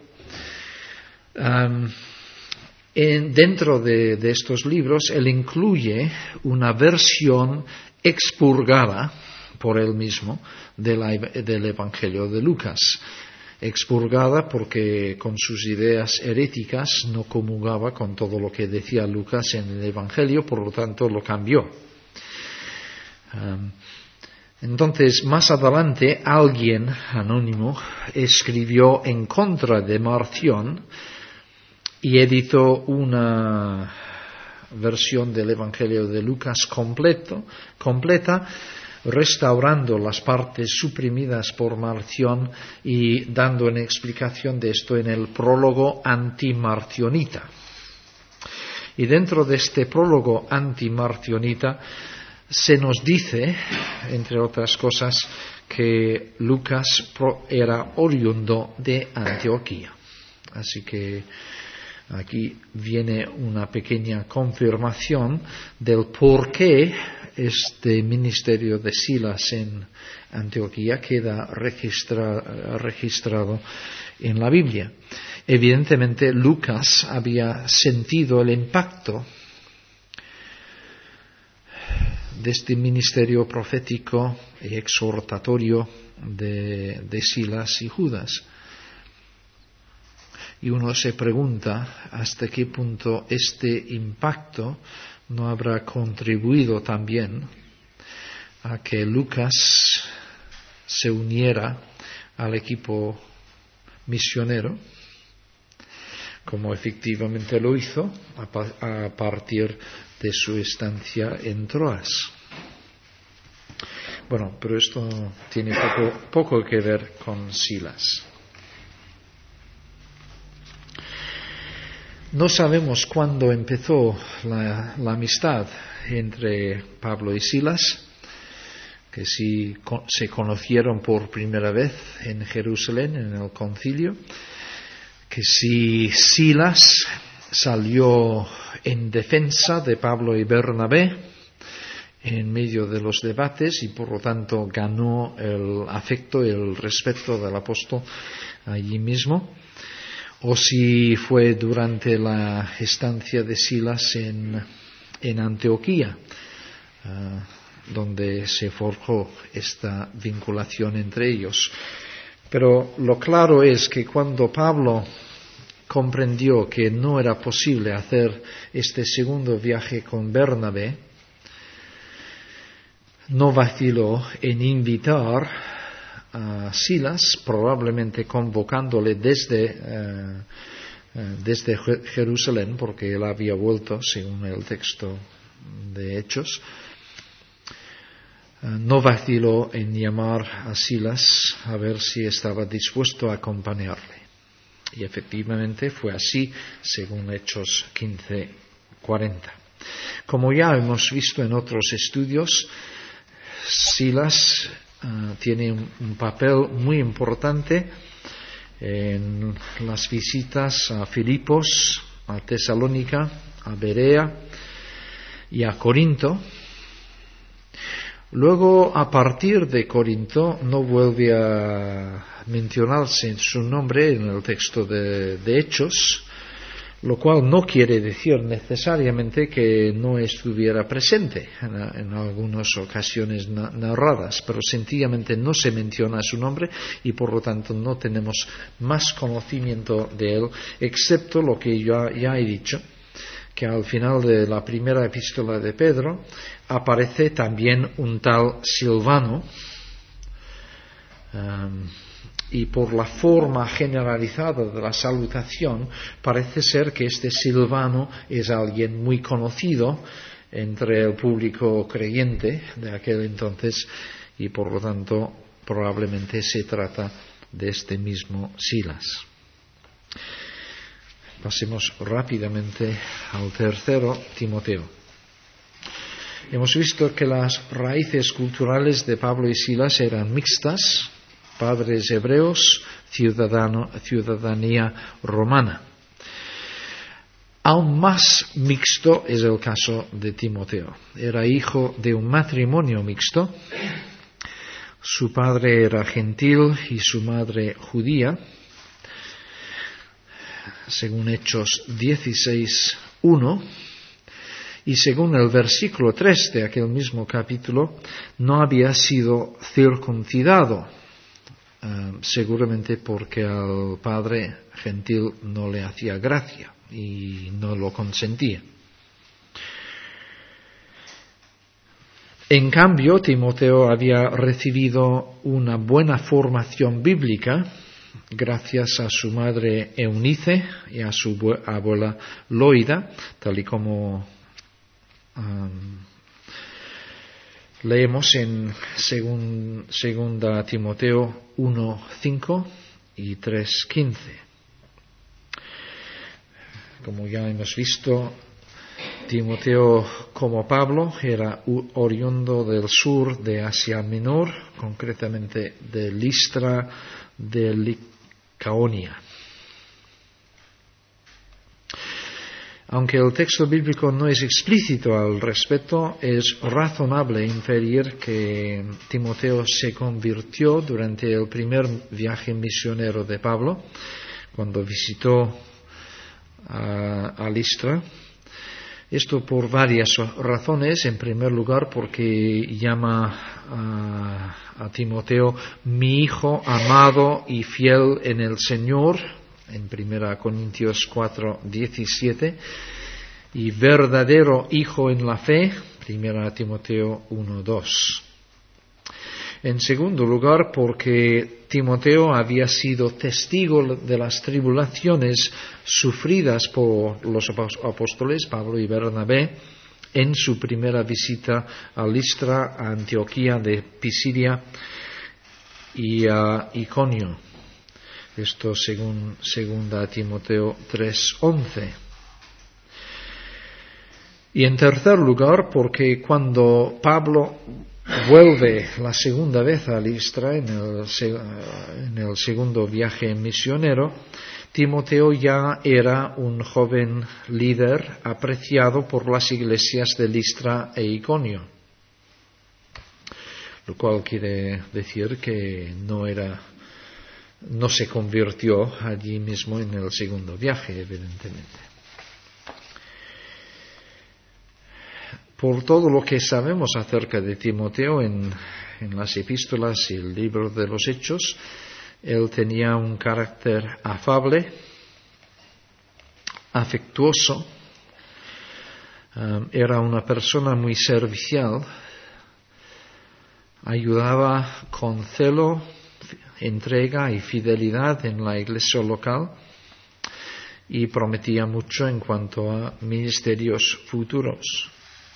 A: Dentro de estos libros él incluye una versión expurgada por él mismo del Evangelio de Lucas. Expurgada porque con sus ideas heréticas no comulgaba con todo lo que decía Lucas en el Evangelio, por lo tanto lo cambió. Entonces, más adelante, alguien anónimo escribió en contra de Marción y editó una versión del Evangelio de Lucas completa, restaurando las partes suprimidas por Marción y dando una explicación de esto en el prólogo antimarcionita. Y dentro de este prólogo antimarcionita se nos dice, entre otras cosas, que Lucas era oriundo de Antioquía. Así que aquí viene una pequeña confirmación del por qué este ministerio de Silas en Antioquía queda registrado en la Biblia. Evidentemente, Lucas había sentido el impacto de este ministerio profético y exhortatorio de Silas y Judas. Y uno se pregunta hasta qué punto este impacto no habrá contribuido también a que Lucas se uniera al equipo misionero, como efectivamente lo hizo a partir de su estancia en Troas. Bueno, pero esto tiene poco que ver con Silas. No sabemos cuándo empezó la amistad entre Pablo y Silas, que sí se conocieron por primera vez en Jerusalén, en el concilio, que si Silas salió en defensa de Pablo y Bernabé en medio de los debates y por lo tanto ganó el afecto y el respeto del apóstol allí mismo, o si fue durante la estancia de Silas en Antioquía, donde se forjó esta vinculación entre ellos. Pero lo claro es que cuando Pablo comprendió que no era posible hacer este segundo viaje con Bernabé, no vaciló en invitar a Silas, probablemente convocándole desde Jerusalén, porque él había vuelto, según el texto de Hechos. No vaciló en llamar a Silas a ver si estaba dispuesto a acompañarle. Y efectivamente fue así, según Hechos 15:40. Como ya hemos visto en otros estudios, Silas tiene un papel muy importante en las visitas a Filipos, a Tesalónica, a Berea y a Corinto. Luego, a partir de Corinto, no vuelve a mencionarse su nombre en el texto de Hechos, lo cual no quiere decir necesariamente que no estuviera presente en algunas ocasiones narradas, pero sencillamente no se menciona su nombre y por lo tanto no tenemos más conocimiento de él, excepto lo que ya he dicho, que al final de la primera epístola de Pedro aparece también un tal Silvano, y por la forma generalizada de la salutación parece ser que este Silvano es alguien muy conocido entre el público creyente de aquel entonces y por lo tanto probablemente se trata de este mismo Silas. Pasemos rápidamente al tercero, Timoteo. Hemos visto que las raíces culturales de Pablo y Silas eran mixtas, padres hebreos, ciudadanía romana. Aún más mixto es el caso de Timoteo. Era hijo de un matrimonio mixto. Su padre era gentil y su madre judía. Según Hechos 16:1, y según el versículo 3 de aquel mismo capítulo, no había sido circuncidado, seguramente porque al padre gentil no le hacía gracia y no lo consentía. En cambio, Timoteo había recibido una buena formación bíblica gracias a su madre Eunice y a su abuela Loida, tal y como leemos en segunda Timoteo 1:5 y 3:15. Como ya hemos visto, Timoteo, como Pablo, era oriundo del sur de Asia Menor, concretamente de Listra de Licaonia. Aunque el texto bíblico no es explícito al respecto, es razonable inferir que Timoteo se convirtió durante el primer viaje misionero de Pablo, cuando visitó a Listra. Esto por varias razones. En primer lugar, porque llama a Timoteo mi hijo amado y fiel en el Señor, en 1 Corintios 4:17, y verdadero hijo en la fe, 1 Timoteo 1:2. En segundo lugar, porque Timoteo había sido testigo de las tribulaciones sufridas por los apóstoles Pablo y Bernabé en su primera visita a Listra, a Antioquía de Pisidia y a Iconio. Esto según 2 Timoteo 3:11. Y en tercer lugar, porque cuando Pablo vuelve la segunda vez a Listra en el segundo viaje misionero, Timoteo ya era un joven líder apreciado por las iglesias de Listra e Iconio, lo cual quiere decir que no se convirtió allí mismo en el segundo viaje, evidentemente. Por todo lo que sabemos acerca de Timoteo en las epístolas y el libro de los Hechos, él tenía un carácter afable, afectuoso, era una persona muy servicial, ayudaba con celo, entrega y fidelidad en la iglesia local y prometía mucho en cuanto a ministerios futuros.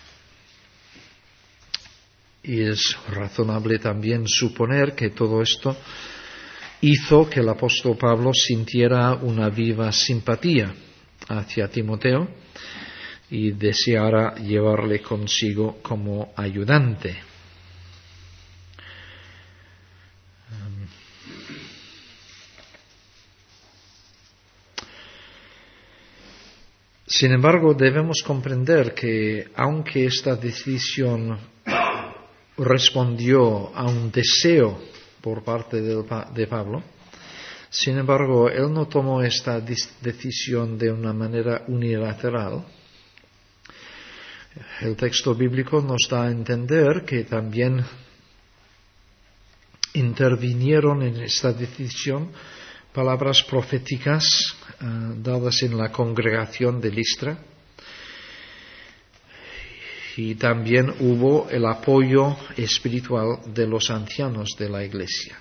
A: Y es razonable también suponer que todo esto hizo que el apóstol Pablo sintiera una viva simpatía hacia Timoteo y deseara llevarle consigo como ayudante. Sin embargo, debemos comprender que aunque esta decisión respondió a un deseo por parte de Pablo, Sin embargo, él no tomó esta decisión de una manera unilateral. El texto bíblico nos da a entender que también intervinieron en esta decisión palabras proféticas dadas en la congregación de Listra, y también hubo el apoyo espiritual de los ancianos de la iglesia.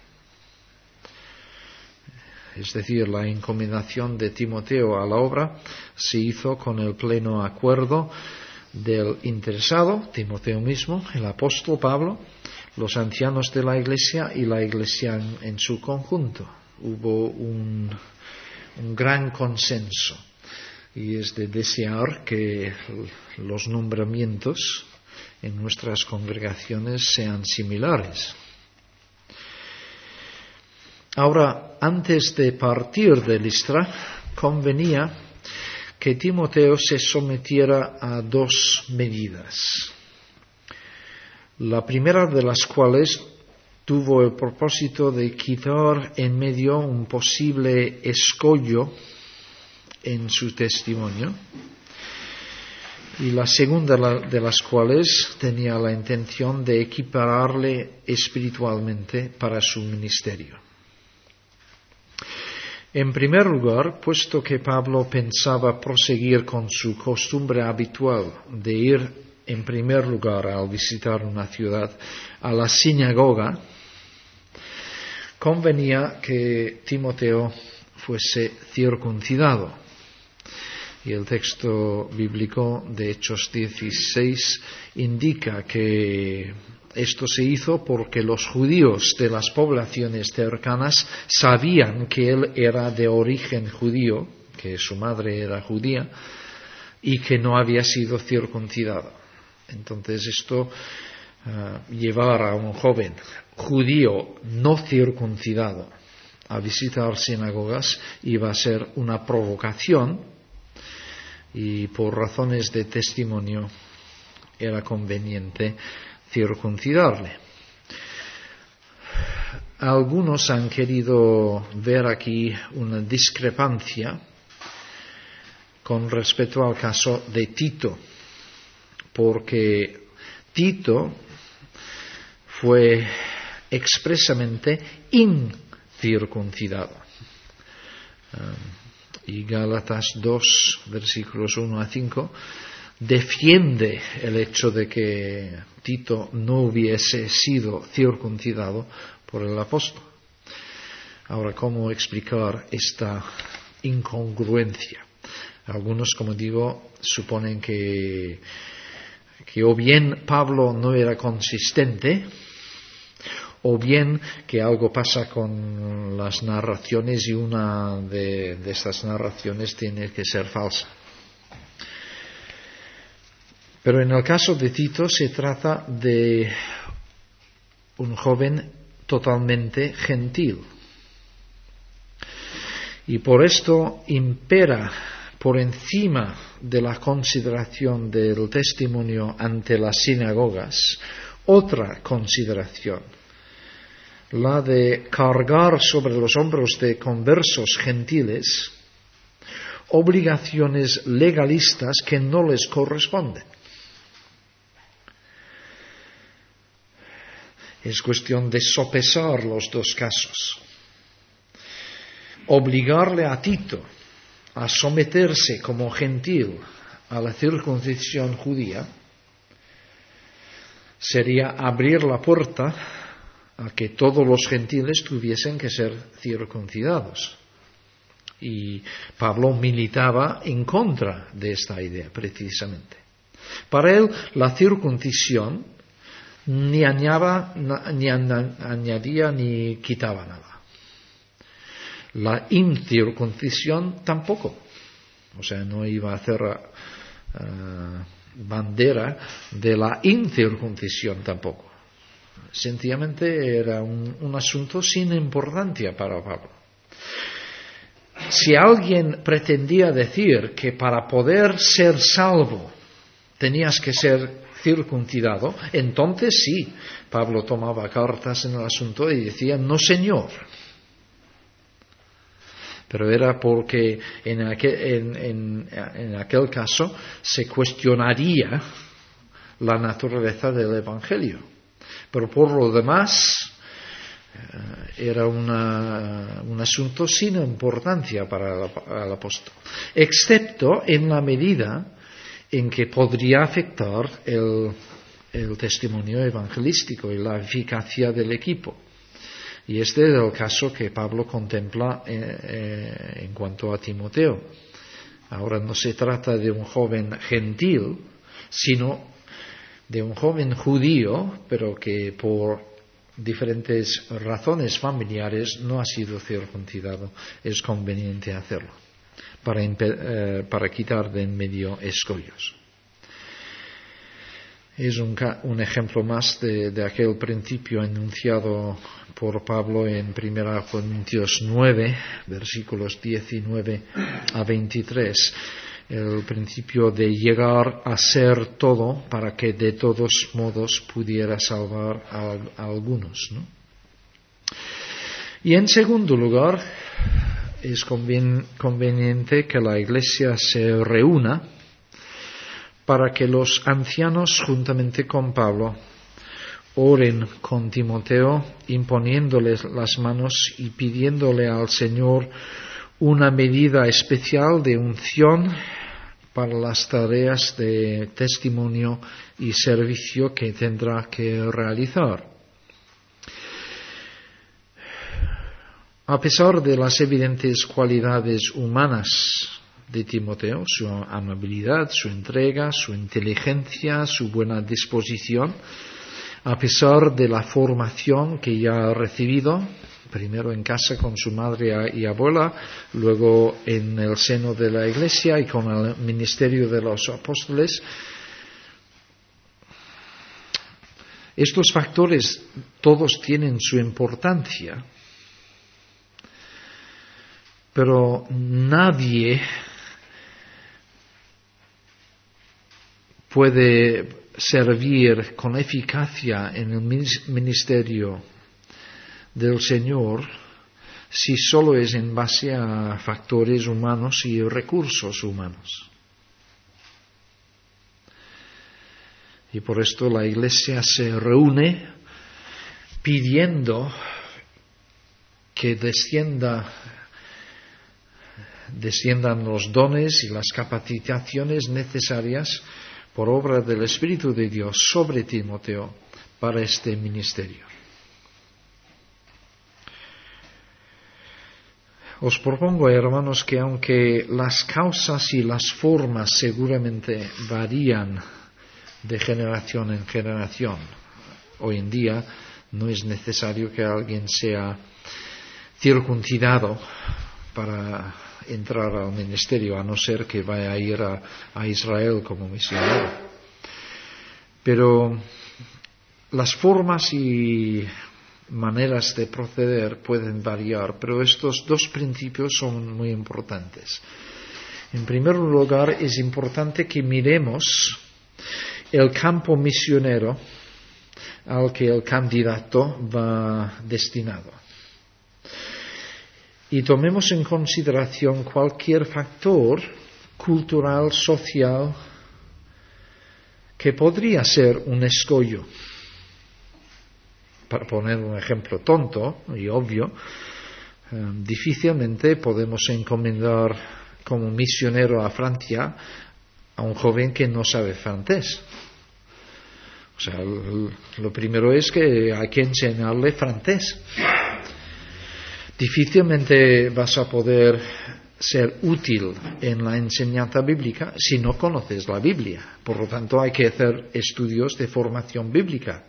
A: Es decir, la encomendación de Timoteo a la obra se hizo con el pleno acuerdo del interesado, Timoteo mismo, el apóstol Pablo, los ancianos de la iglesia y la iglesia en su conjunto. Hubo un gran consenso, y es de desear que los nombramientos en nuestras congregaciones sean similares. Ahora, antes de partir de Listra, convenía que Timoteo se sometiera a 2 medidas. La primera de las cuales tuvo el propósito de quitar en medio un posible escollo en su testimonio, y la segunda de las cuales tenía la intención de equipararle espiritualmente para su ministerio. En primer lugar, puesto que Pablo pensaba proseguir con su costumbre habitual de ir en primer lugar al visitar una ciudad a la sinagoga, convenía que Timoteo fuese circuncidado. Y el texto bíblico de Hechos 16 indica que esto se hizo porque los judíos de las poblaciones cercanas sabían que él era de origen judío, que su madre era judía, y que no había sido circuncidado. Entonces esto, llevar a un joven judío no circuncidado a visitar sinagogas, iba a ser una provocación, y por razones de testimonio era conveniente circuncidarle. Algunos han querido ver aquí una discrepancia con respecto al caso de Tito, porque Tito fue expresamente incircuncidado. Y Gálatas 2, versículos 1 a 5, defiende el hecho de que Tito no hubiese sido circuncidado por el apóstol. Ahora, ¿cómo explicar esta incongruencia? Algunos, como digo, suponen que o bien Pablo no era consistente, o bien que algo pasa con las narraciones y una de estas narraciones tiene que ser falsa. Pero en el caso de Tito se trata de un joven totalmente gentil. Y por esto impera por encima de la consideración del testimonio ante las sinagogas otra consideración, la de cargar sobre los hombros de conversos gentiles obligaciones legalistas que no les corresponden. Es cuestión de sopesar los dos casos. Obligarle a Tito a someterse como gentil a la circuncisión judía sería abrir la puerta a que todos los gentiles tuviesen que ser circuncidados. Y Pablo militaba en contra de esta idea, precisamente. Para él, la circuncisión ni añadía ni quitaba nada. La incircuncisión tampoco. O sea, no iba a hacer bandera de la incircuncisión tampoco. Sencillamente era un asunto sin importancia para Pablo. Si alguien pretendía decir que para poder ser salvo tenías que ser circuncidado, entonces sí, Pablo tomaba cartas en el asunto y decía, no señor. pero era porque en aquel caso se cuestionaría la naturaleza del Evangelio. Pero por lo demás era un asunto sin importancia para el apóstol, excepto en la medida en que podría afectar el testimonio evangelístico y la eficacia del equipo. Y este es el caso que Pablo contempla en cuanto a Timoteo. Ahora no se trata de un joven gentil, sino de un joven judío, pero que por diferentes razones familiares no ha sido circuncidado. Es conveniente hacerlo para quitar de en medio escollos. Es un ejemplo más de aquel principio enunciado por Pablo en 1 Corintios 9, versículos 19 a 23, el principio de llegar a ser todo para que de todos modos pudiera salvar a algunos, ¿no? Y en segundo lugar, es conveniente que la Iglesia se reúna para que los ancianos, juntamente con Pablo, oren con Timoteo, imponiéndoles las manos y pidiéndole al Señor una medida especial de unción para las tareas de testimonio y servicio que tendrá que realizar. A pesar de las evidentes cualidades humanas de Timoteo, su amabilidad, su entrega, su inteligencia, su buena disposición, a pesar de la formación que ya ha recibido, primero en casa con su madre y abuela, luego en el seno de la Iglesia y con el ministerio de los apóstoles, estos factores todos tienen su importancia, pero nadie puede servir con eficacia en el ministerio del Señor si solo es en base a factores humanos y recursos humanos. Y por esto la Iglesia se reúne pidiendo que desciendan los dones y las capacitaciones necesarias por obra del Espíritu de Dios sobre Timoteo para este ministerio. Os propongo, hermanos, que aunque las causas y las formas seguramente varían de generación en generación, hoy en día no es necesario que alguien sea circuncidado para entrar al ministerio, a no ser que vaya a ir a Israel como misionero. Pero las formas y maneras de proceder pueden variar, pero estos dos principios son muy importantes. En primer lugar, es importante que miremos el campo misionero al que el candidato va destinado. Y tomemos en consideración cualquier factor cultural, social, que podría ser un escollo. Para poner un ejemplo tonto y obvio, difícilmente podemos encomendar como misionero a Francia a un joven que no sabe francés. O sea, lo primero es que hay que enseñarle francés. Difícilmente vas a poder ser útil en la enseñanza bíblica si no conoces la Biblia. Por lo tanto, hay que hacer estudios de formación bíblica.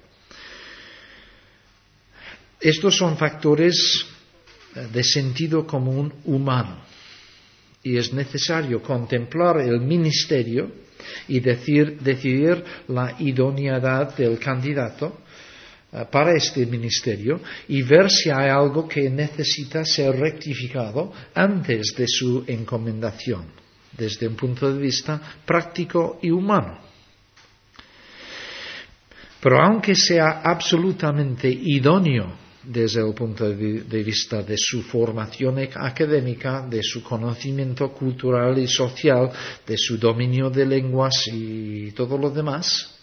A: Estos son factores de sentido común humano y es necesario contemplar el ministerio y decidir la idoneidad del candidato para este ministerio y ver si hay algo que necesita ser rectificado antes de su encomendación, desde un punto de vista práctico y humano. Pero aunque sea absolutamente idóneo desde el punto de vista de su formación académica, de su conocimiento cultural y social, de su dominio de lenguas y todo lo demás,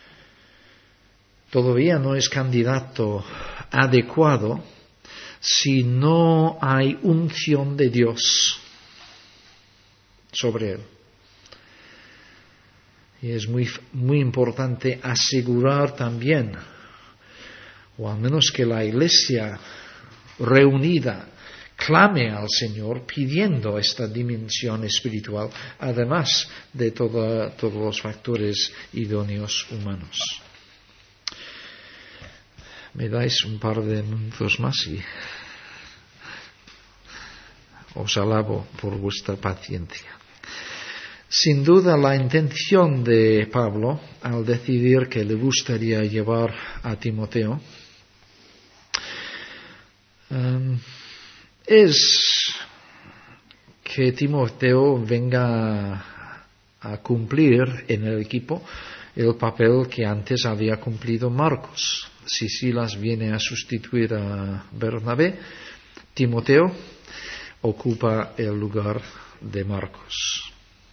A: todavía no es candidato adecuado si no hay unción de Dios sobre él. Y es muy importante asegurar también, o al menos que la Iglesia reunida clame al Señor pidiendo esta dimensión espiritual, además de todos los factores idóneos humanos. Me dais un par de minutos más y os alabo por vuestra paciencia. Sin duda, la intención de Pablo al decidir que le gustaría llevar a Timoteo es que Timoteo venga a cumplir en el equipo el papel que antes había cumplido Marcos. Si Silas viene a sustituir a Bernabé, Timoteo ocupa el lugar de Marcos.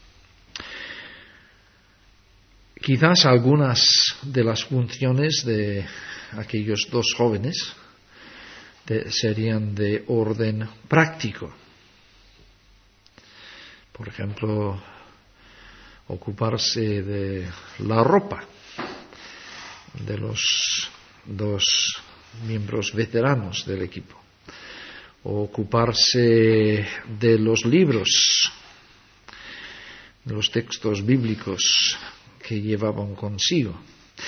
A: Quizás algunas de las funciones de aquellos dos jóvenes serían de orden práctico. Por ejemplo, ocuparse de la ropa de los dos miembros veteranos del equipo, o ocuparse de los libros, de los textos bíblicos que llevaban consigo.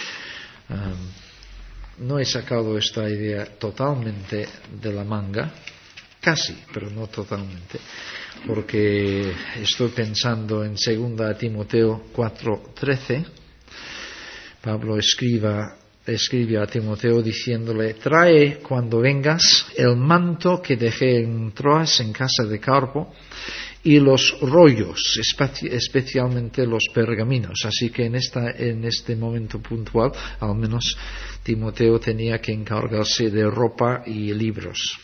A: No he sacado esta idea totalmente de la manga, casi, pero no totalmente, porque estoy pensando en 2 Timoteo 4:13. Pablo escribe a Timoteo diciéndole: trae cuando vengas el manto que dejé en Troas en casa de Carpo y los rollos, especialmente los pergaminos. Así que en este momento puntual, al menos Timoteo tenía que encargarse de ropa y libros.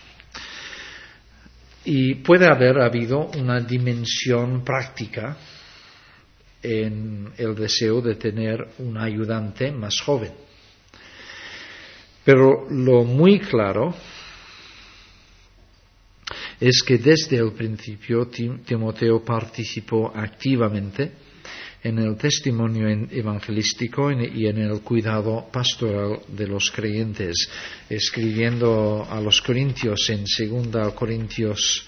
A: Y puede haber habido una dimensión práctica en el deseo de tener un ayudante más joven. Pero lo muy claro es que desde el principio Timoteo participó activamente en el testimonio evangelístico y en el cuidado pastoral de los creyentes, escribiendo a los Corintios en 2 Corintios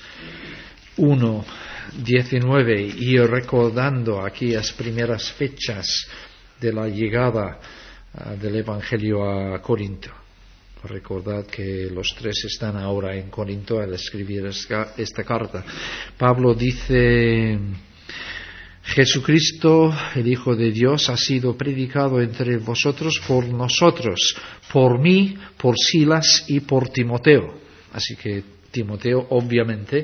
A: 1:19 y recordando aquellas primeras fechas de la llegada del Evangelio a Corinto. Recordad que los tres están ahora en Corinto al escribir esta carta. Pablo dice: Jesucristo, el Hijo de Dios, ha sido predicado entre vosotros por nosotros, por mí, por Silas y por Timoteo. Así que Timoteo obviamente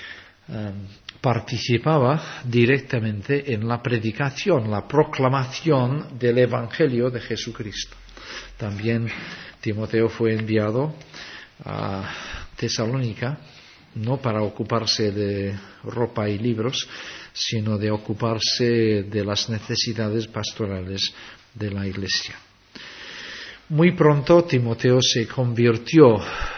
A: participaba directamente en la predicación, la proclamación del Evangelio de Jesucristo. También Timoteo fue enviado a Tesalónica, no para ocuparse de ropa y libros, sino de ocuparse de las necesidades pastorales de la Iglesia. Muy pronto Timoteo se convirtió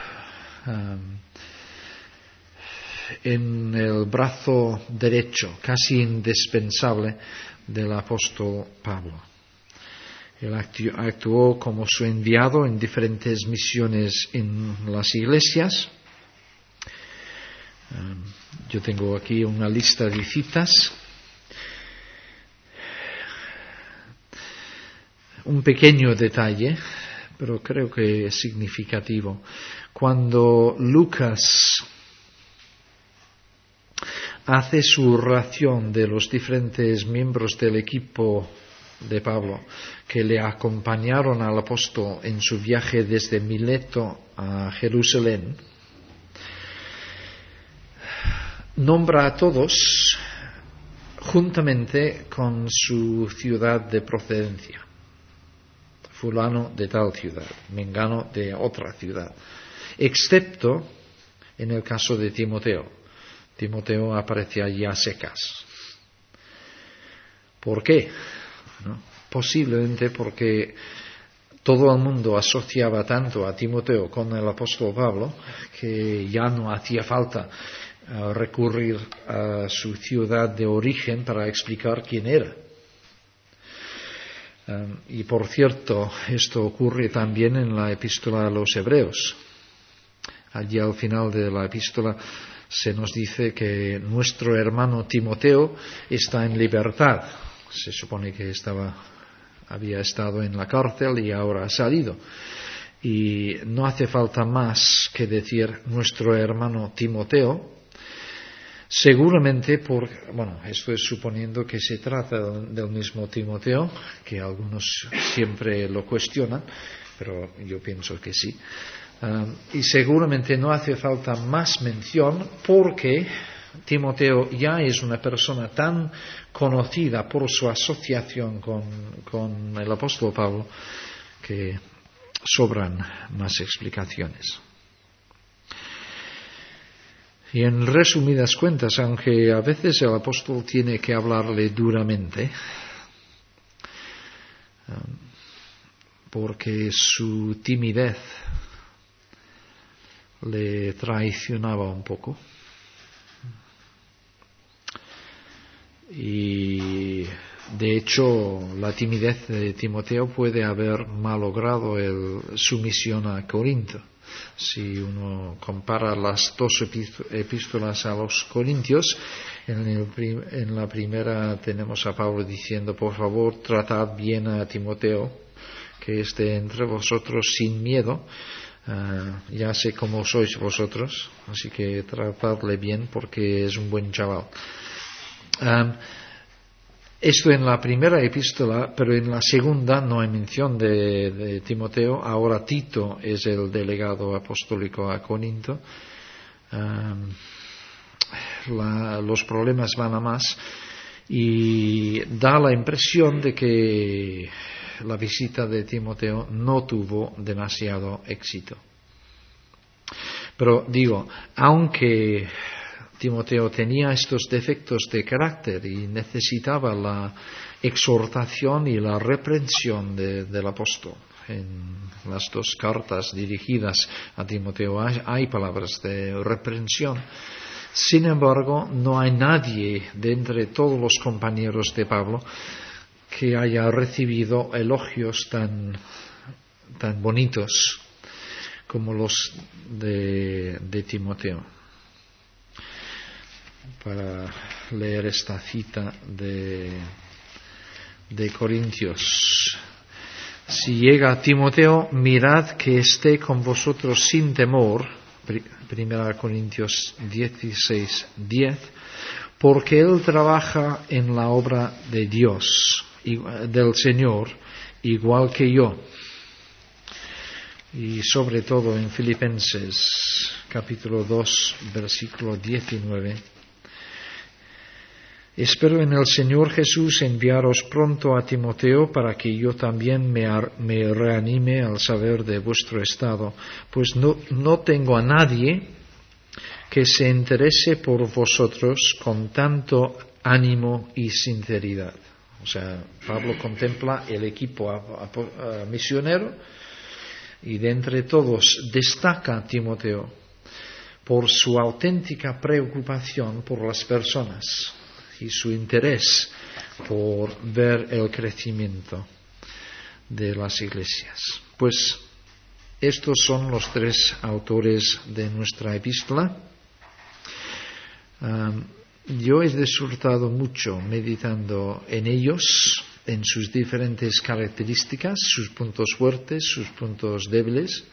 A: en el brazo derecho, casi indispensable, del apóstol Pablo. Él actuó como su enviado en diferentes misiones en las iglesias. Yo tengo aquí una lista de citas. Un pequeño detalle, pero creo que es significativo. Cuando Lucas hace su ración de los diferentes miembros del equipo de Pablo que le acompañaron al apóstol en su viaje desde Mileto a Jerusalén, nombra a todos juntamente con su ciudad de procedencia. Fulano de tal ciudad, mengano de otra ciudad. excepto en el caso de Timoteo. Timoteo aparece allí a secas. ¿Por qué? ¿No? Posiblemente porque todo el mundo asociaba tanto a Timoteo con el apóstol Pablo que ya no hacía falta recurrir a su ciudad de origen para explicar quién era. Y por cierto, esto ocurre también en la epístola a los Hebreos. Allí al final de la epístola se nos dice que nuestro hermano Timoteo está en libertad. Se supone que había estado en la cárcel y ahora ha salido. Y no hace falta más que decir nuestro hermano Timoteo, seguramente esto es suponiendo que se trata del mismo Timoteo, que algunos siempre lo cuestionan, pero yo pienso que sí. Y seguramente no hace falta más mención porque Timoteo ya es una persona tan conocida por su asociación con el apóstol Pablo que sobran más explicaciones. Y en resumidas cuentas, aunque a veces el apóstol tiene que hablarle duramente, porque su timidez le traicionaba un poco, y de hecho la timidez de Timoteo puede haber malogrado su misión a Corinto. Si uno compara las dos epístolas a los Corintios, en la primera tenemos a Pablo diciendo: por favor, tratad bien a Timoteo, que esté entre vosotros sin miedo. Ya sé cómo sois vosotros, así que tratadle bien porque es un buen chaval. Esto en la primera epístola, pero en la segunda no hay mención de Timoteo. Ahora Tito es el delegado apostólico a Corinto. Los problemas van a más y da la impresión de que la visita de Timoteo no tuvo demasiado éxito. Pero digo, aunque Timoteo tenía estos defectos de carácter y necesitaba la exhortación y la reprensión del apóstol. En las dos cartas dirigidas a Timoteo hay palabras de reprensión. Sin embargo, no hay nadie de entre todos los compañeros de Pablo que haya recibido elogios tan bonitos como los de Timoteo. Para leer esta cita de Corintios: si llega Timoteo, mirad que esté con vosotros sin temor. 1 Corintios 16:10, porque él trabaja en la obra de Dios, del Señor, igual que yo. Y sobre todo en Filipenses capítulo 2, versículo 19. Espero en el Señor Jesús enviaros pronto a Timoteo para que yo también me reanime al saber de vuestro estado, pues no tengo a nadie que se interese por vosotros con tanto ánimo y sinceridad. O sea, Pablo contempla el equipo misionero y de entre todos destaca Timoteo por su auténtica preocupación por las personas y su interés por ver el crecimiento de las iglesias. Pues estos son los tres autores de nuestra epístola. Yo he disfrutado mucho meditando en ellos, en sus diferentes características, sus puntos fuertes, sus puntos débiles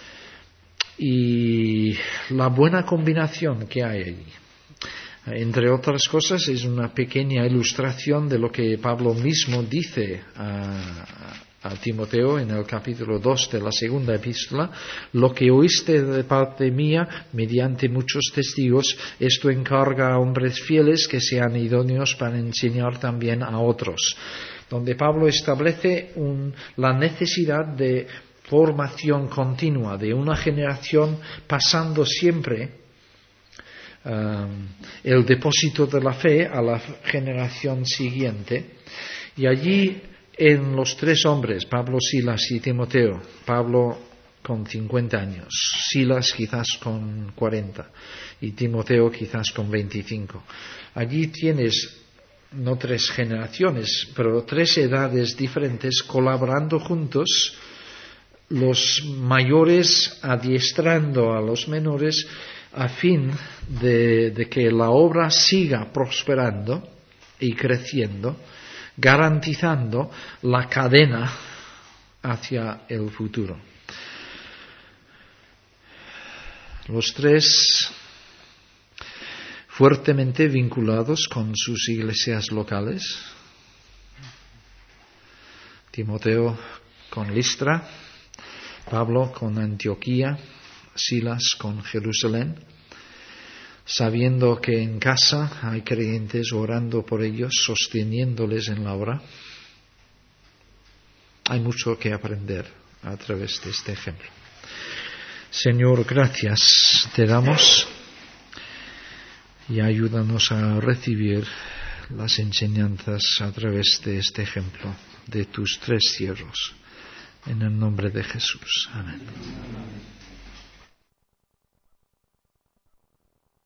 A: y la buena combinación que hay allí. Entre otras cosas, es una pequeña ilustración de lo que Pablo mismo dice a Timoteo en el capítulo 2 de la segunda epístola: lo que oíste de parte mía mediante muchos testigos, esto encarga a hombres fieles que sean idóneos para enseñar también a otros. Donde Pablo establece la necesidad de formación continua de una generación, pasando siempre el depósito de la fe a la generación siguiente. Y allí, en los tres hombres, Pablo, Silas y Timoteo, Pablo con 50 años, Silas quizás con 40 y Timoteo quizás con 25. Allí tienes no tres generaciones, pero tres edades diferentes colaborando juntos, los mayores adiestrando a los menores a fin de que la obra siga prosperando y creciendo, garantizando la cadena hacia el futuro. Los tres fuertemente vinculados con sus iglesias locales. Timoteo con Listra, Pablo con Antioquía, Silas con Jerusalén, sabiendo que en casa hay creyentes, orando por ellos, sosteniéndoles en la obra. Hay mucho que aprender a través de este ejemplo. Señor, gracias te damos y ayúdanos a recibir las enseñanzas a través de este ejemplo de tus tres siervos. En el nombre de Jesús. Amén.